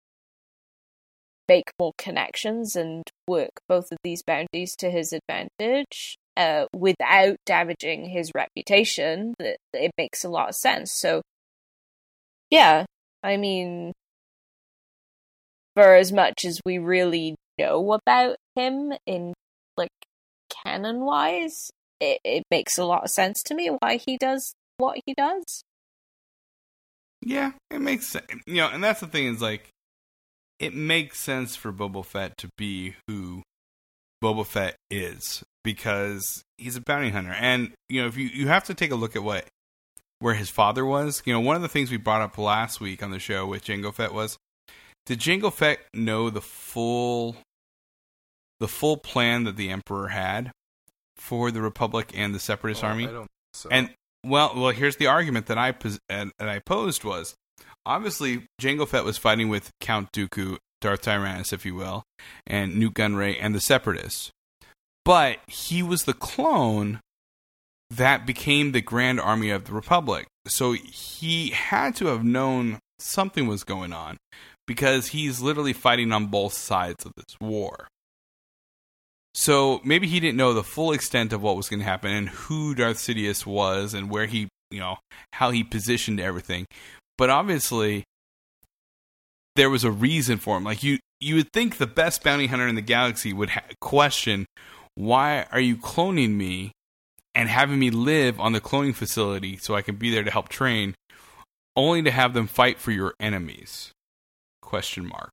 make more connections and work both of these bounties to his advantage without damaging his reputation, it makes a lot of sense. So, yeah, I mean, for as much as we really know about him in canon-wise, it makes a lot of sense to me why he does what he does. Yeah, it makes sense. And that's the thing is, it makes sense for Boba Fett to be who Boba Fett is, because he's a bounty hunter. And, if you have to take a look at where his father was. One of the things we brought up last week on the show with Jango Fett was, did Jango Fett know the full plan that the Emperor had for the Republic and the Separatist army? I don't think so. And Well, here's the argument that I posed was, obviously, Jango Fett was fighting with Count Dooku, Darth Tyrannus, if you will, and Nute Gunray and the Separatists. But he was the clone that became the Grand Army of the Republic. So he had to have known something was going on, because he's literally fighting on both sides of this war. So maybe he didn't know the full extent of what was going to happen and who Darth Sidious was and where he, how he positioned everything. But obviously, there was a reason for him. Like, you would think the best bounty hunter in the galaxy would question, why are you cloning me and having me live on the cloning facility so I can be there to help train, only to have them fight for your enemies? Question mark.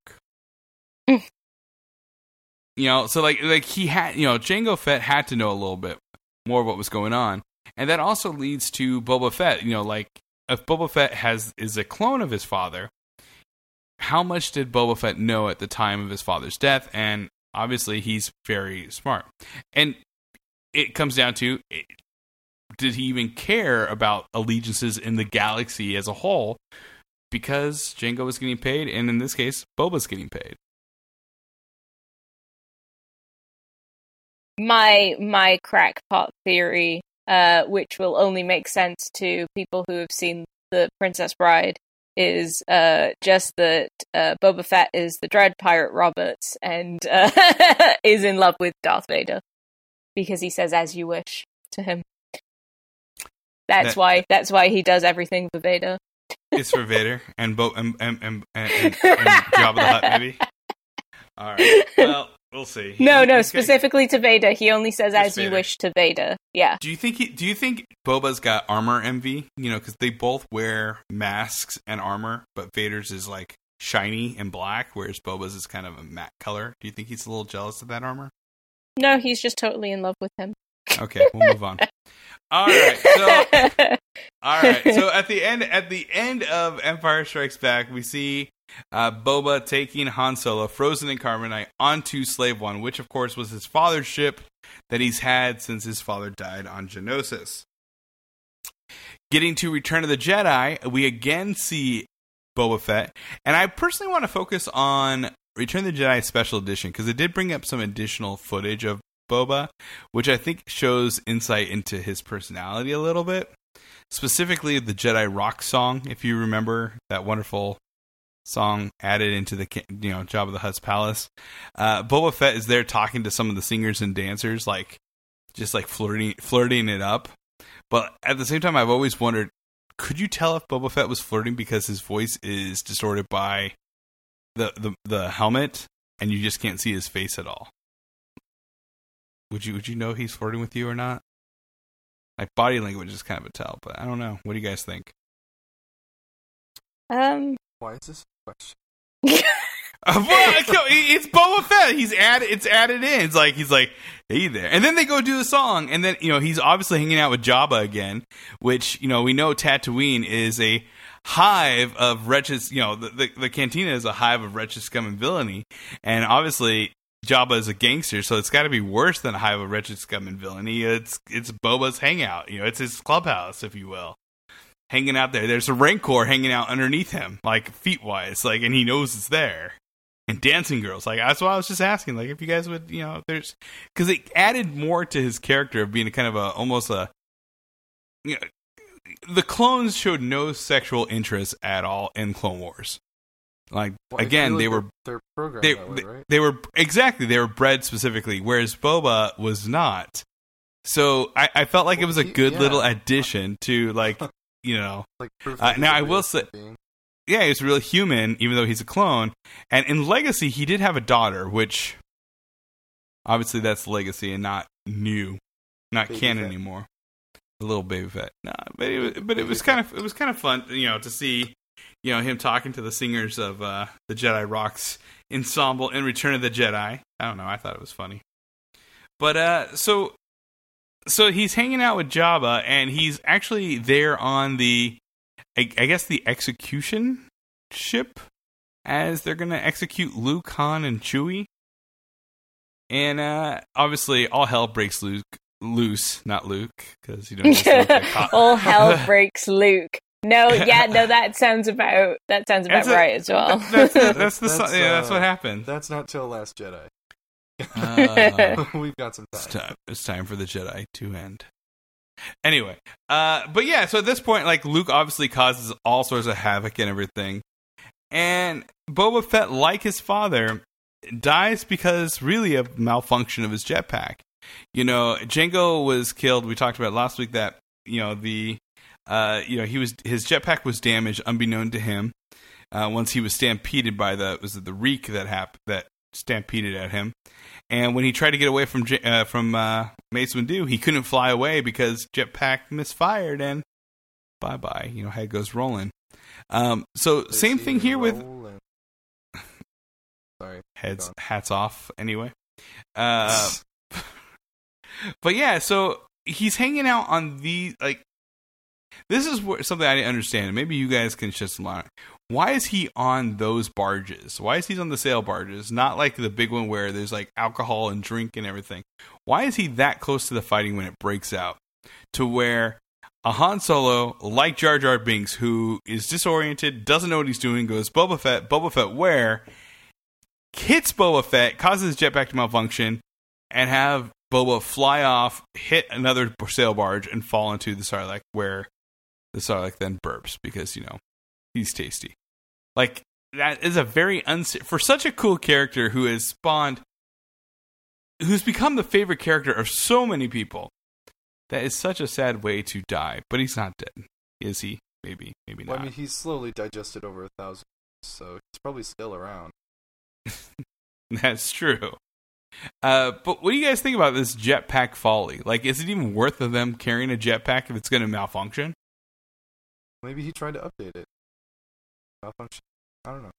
So like he had, Jango Fett had to know a little bit more of what was going on. And that also leads to Boba Fett. Like, if Boba Fett is a clone of his father, how much did Boba Fett know at the time of his father's death? And obviously he's very smart. And it comes down to, did he even care about allegiances in the galaxy as a whole? Because Jango was getting paid, and in this case, Boba's getting paid. My crackpot theory, which will only make sense to people who have seen The Princess Bride, is just that Boba Fett is the Dread Pirate Roberts and is in love with Darth Vader because he says "as you wish" to him. That's why he does everything for Vader. It's for Vader and Jabba the Hutt, maybe. All right. Well, we'll see. No, specifically to Vader. He only says "as you wish" to Vader. Yeah. Do you think Boba's got armor envy? Because they both wear masks and armor, but Vader's is like shiny and black, whereas Boba's is kind of a matte color. Do you think he's a little jealous of that armor? No, he's just totally in love with him. Okay, we'll move on. All right. So at the end of Empire Strikes Back, we see Boba taking Han Solo, frozen in carbonite, onto Slave One, which of course was his father's ship that he's had since his father died on Geonosis. Getting to Return of the Jedi, we again see Boba Fett, and I personally want to focus on Return of the Jedi Special Edition because it did bring up some additional footage of Boba, which I think shows insight into his personality a little bit. Specifically, the Jedi Rock song, if you remember that wonderful song added into the Jabba the Hutt's palace. Boba Fett is there talking to some of the singers and dancers, just flirting it up. But at the same time, I've always wondered, could you tell if Boba Fett was flirting because his voice is distorted by the helmet, and you just can't see his face at all? Would you know he's flirting with you or not? Like, body language is kind of a tell, but I don't know. What do you guys think? Why is this a question? It's Boba Fett. It's added in. It's like he's like, hey there, and then they go do the song, and then he's obviously hanging out with Jabba again, which we know Tatooine is a hive of wretched. The cantina is a hive of wretched scum and villainy, and obviously Jabba is a gangster, so it's got to be worse than a hive of wretched scum and villainy. It's Boba's hangout. It's his clubhouse, if you will. Hanging out there. There's a Rancor hanging out underneath him, like feet-wise, and he knows it's there. And dancing girls. That's why I was just asking, if you guys would, there's... Because it added more to his character of being a kind of the clones showed no sexual interest at all in Clone Wars. Again, they're programmed that way, right? They were bred specifically, whereas Boba was not. So I felt like it was a good little addition to now I will say, yeah, he's really human, even though he's a clone. And in Legacy, he did have a daughter, which obviously that's Legacy and not new, not baby canon Fett. Anymore. A little baby Fett, but it was kind of fun, to see. Him talking to the singers of the Jedi Rocks ensemble in Return of the Jedi. I don't know. I thought it was funny. But so he's hanging out with Jabba, and he's actually there on the execution ship as they're going to execute Luke, Han, and Chewie. And obviously, all hell breaks loose loose, not Luke, because you don't just look at cop. All hell breaks Luke. No, that sounds about right as well. That's what happened. That's not till Last Jedi. We've got some time. It's time for the Jedi to end. Anyway, but yeah, so at this point, like, Luke obviously causes all sorts of havoc and everything, and Boba Fett, like his father, dies because really of malfunction of his jetpack. You know, Jango was killed. We talked about last week that his jetpack was damaged unbeknown to him once he was stampeded by the reek that stampeded at him. And when he tried to get away from Mace Windu, he couldn't fly away because jetpack misfired, and bye-bye. Head goes rolling. So same thing here with... Sorry. Hats off, anyway. But yeah, so he's hanging out on the... like. This is something I didn't understand. Maybe you guys can shed some light. Why is he on those barges? Why is he on the sail barges? Not like the big one where there's like alcohol and drink and everything. Why is he that close to the fighting when it breaks out? To where a Han Solo, like Jar Jar Binks, who is disoriented, doesn't know what he's doing, goes, Boba Fett where? Hits Boba Fett, causes his jetpack to malfunction, and have Boba fly off, hit another sail barge, and fall into the Sarlacc, where the Sarlacc then burps because, he's tasty. Like, that is a very for such a cool character who's become the favorite character of so many people. That is such a sad way to die, but he's not dead. Is he? Maybe not. Well, I mean, he's slowly digested over 1,000, so he's probably still around. That's true. But what do you guys think about this jetpack folly? Like, is it even worth them carrying a jetpack if it's going to malfunction? Maybe he tried to update it. Malfunction. I don't know.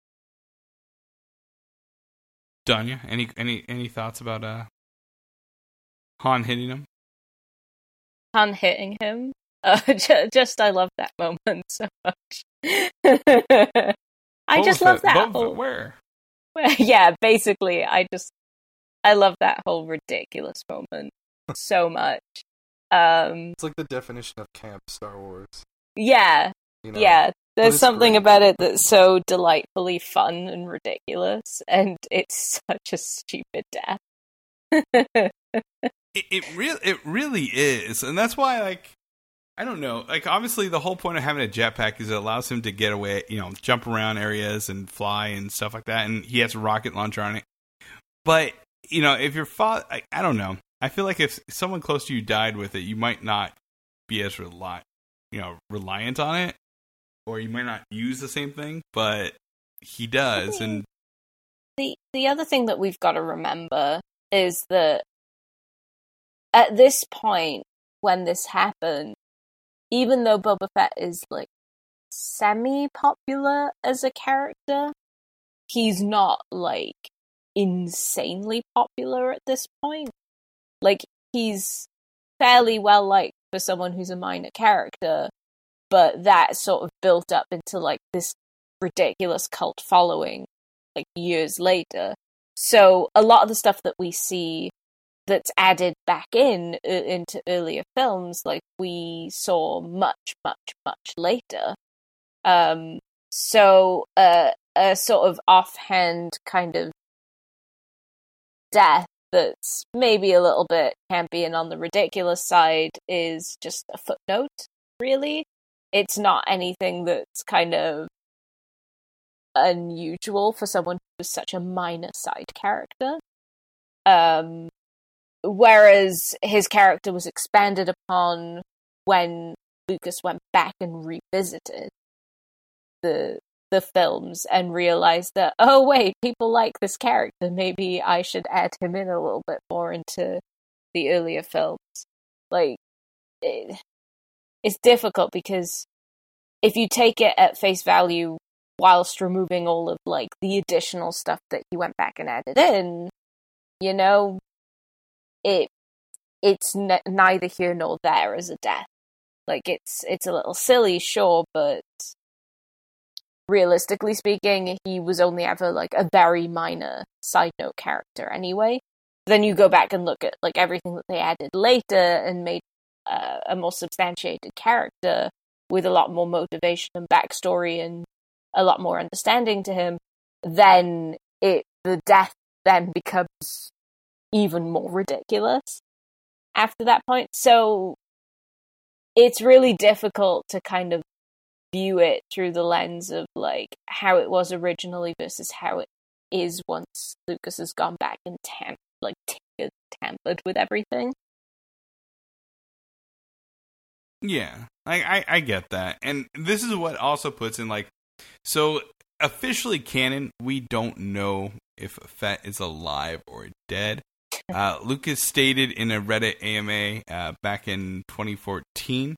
Danya, any thoughts about Han hitting him? Han hitting him? Just I love that moment so much. I just love that whole... Where? Yeah, basically, I love that whole ridiculous moment so much. It's like the definition of camp Star Wars. Yeah, yeah. There's something about it that's so delightfully fun and ridiculous, and it's such a stupid death. It really is, and that's why, like, I don't know. Like, obviously, the whole point of having a jetpack is it allows him to get away, jump around areas and fly and stuff like that, and he has a rocket launcher on it. But if your father, I don't know. I feel like if someone close to you died with it, you might not be as reliant on it, or you might not use the same thing, but he does. And the other thing that we've got to remember is that at this point, when this happened, even though Boba Fett is like semi-popular as a character, he's not like insanely popular at this point. Like, he's fairly well liked for someone who's a minor character, but that sort of built up into like this ridiculous cult following like years later. So a lot of the stuff that we see that's added back into earlier films, like, we saw much later. So a sort of offhand kind of death that's maybe a little bit campy and on the ridiculous side is just a footnote, really. It's not anything that's kind of unusual for someone who's such a minor side character. Whereas his character was expanded upon when Lucas went back and revisited the films and realized that, oh wait, people like this character, maybe I should add him in a little bit more into the earlier films. Like, it's difficult because if you take it at face value whilst removing all of like the additional stuff that he went back and added in, it's neither here nor there as a death. Like, it's a little silly, sure, but realistically speaking, he was only ever like a very minor side note character anyway. then you go back and look at like everything that they added later and made a more substantiated character with a lot more motivation and backstory and a lot more understanding to him, then the death then becomes even more ridiculous after that point. So it's really difficult to kind of view it through the lens of like how it was originally versus how it is once Lucas has gone back and tampered with everything. Yeah, I get that. And this is what also puts in, like, so officially canon, we don't know if Fett is alive or dead. Lucas stated in a Reddit AMA back in 2014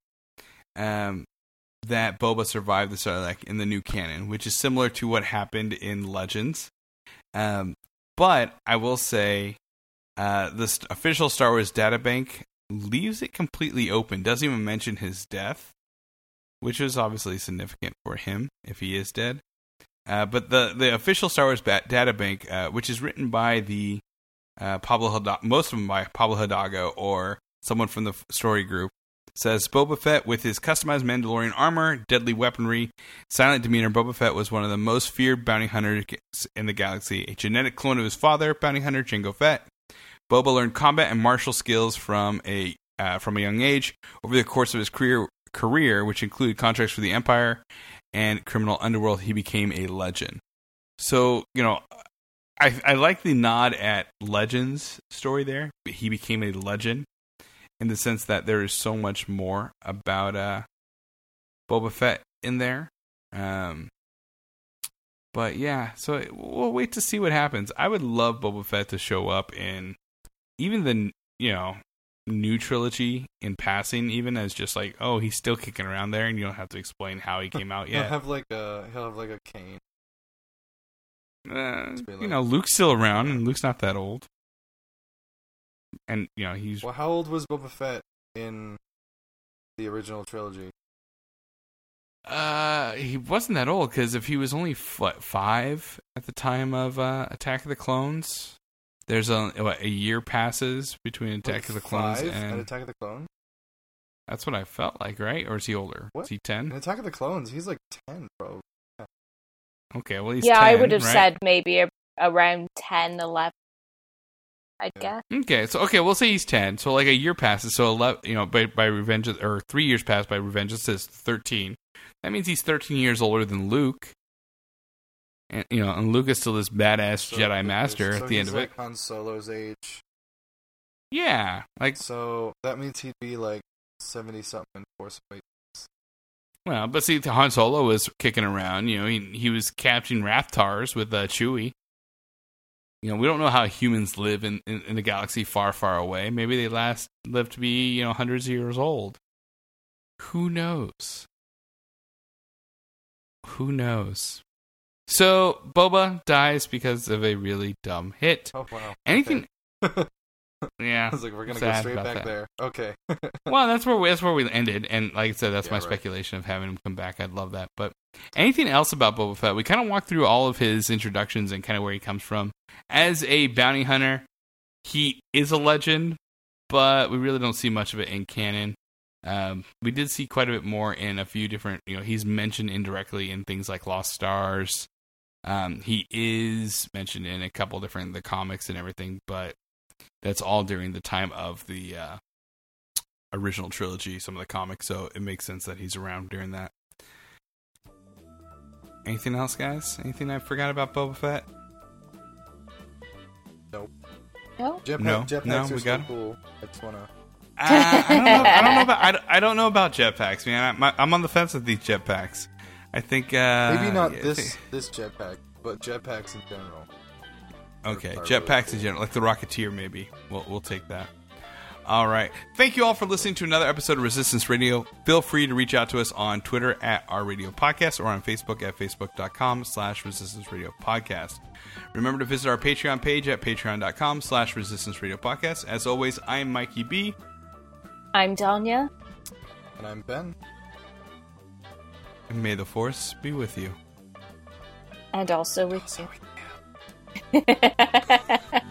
that Boba survived the Sarlacc in the new canon, which is similar to what happened in Legends. But I will say the official Star Wars databank leaves it completely open, doesn't even mention his death, which is obviously significant for him if he is dead. But the official Star Wars databank, which is written by the most of them by Pablo Hidalgo or someone from the story group, says Boba Fett with his customized Mandalorian armor, deadly weaponry, silent demeanor. Boba Fett was one of the most feared bounty hunters in the galaxy, a genetic clone of his father, bounty hunter Jango Fett. Boba learned combat and martial skills from a young age. Over the course of his career, which included contracts for the Empire and criminal underworld, he became a legend. So, I like the nod at Legends story there. He became a legend in the sense that there is so much more about Boba Fett in there. But yeah, so we'll wait to see what happens. I would love Boba Fett to show up in even the new trilogy in passing, even as just like, oh, he's still kicking around there, and you don't have to explain how he came out yet. He'll have like a cane. Luke's still around, and Luke's not that old. And he's well. How old was Boba Fett in the original trilogy? He wasn't that old, because if he was only 5 at the time of Attack of the Clones, there's a year passes between Attack of the Clones and Attack of the Clones. That's what I felt like, right? Or is he older? What? Is he 10? In Attack of the Clones, he's like 10, bro. Yeah. Okay, well he's 10, I would have right? said maybe around 10, 11. I'd guess. Okay, we'll say he's 10. So like a year passes. So 11, by Revenge or 3 years pass by Revenge of the Sith, 13. That means he's 13 years older than Luke. And and Luke is still this badass Jedi Master at the end of it. Like Han Solo's age. Yeah, so that means he'd be like 70 something in Force Awakens. Well, but see, Han Solo was kicking around. He was capturing Rathtars with Chewie. We don't know how humans live in the galaxy far, far away. Maybe they live to be hundreds of years old. Who knows? Who knows? So Boba dies because of a really dumb hit. Oh wow! Anything? Okay. Yeah, I was like, we're gonna go straight back there. Okay. Well, that's where we ended, and like I said, that's my right. speculation of having him come back. I'd love that. But anything else about Boba Fett? We kind of walked through all of his introductions and kind of where he comes from as a bounty hunter. He is a legend, but we really don't see much of it in canon. We did see quite a bit more in a few different. He's mentioned indirectly in things like Lost Stars. He is mentioned in a couple different the comics and everything, but that's all during the time of the original trilogy, some of the comics, so it makes sense that he's around during that. Anything else, guys? Anything I forgot about Boba Fett? Nope. No? Jetpacks are we so got him. cool. I just wanna... I don't know about jetpacks, man. I'm on the fence with these jetpacks. I think maybe not this jetpack, but jetpacks in general. Okay, jetpacks in general, like the Rocketeer, maybe. We'll take that. All right. Thank you all for listening to another episode of Resistance Radio. Feel free to reach out to us on Twitter at @OurRadioPodcast or on Facebook at facebook.com/Resistance Radio Podcast. Remember to visit our Patreon page at patreon.com/Resistance Radio Podcast. As always, I'm Mikey B. I'm Danya. And I'm Ben. And may the Force be with you. And also with you.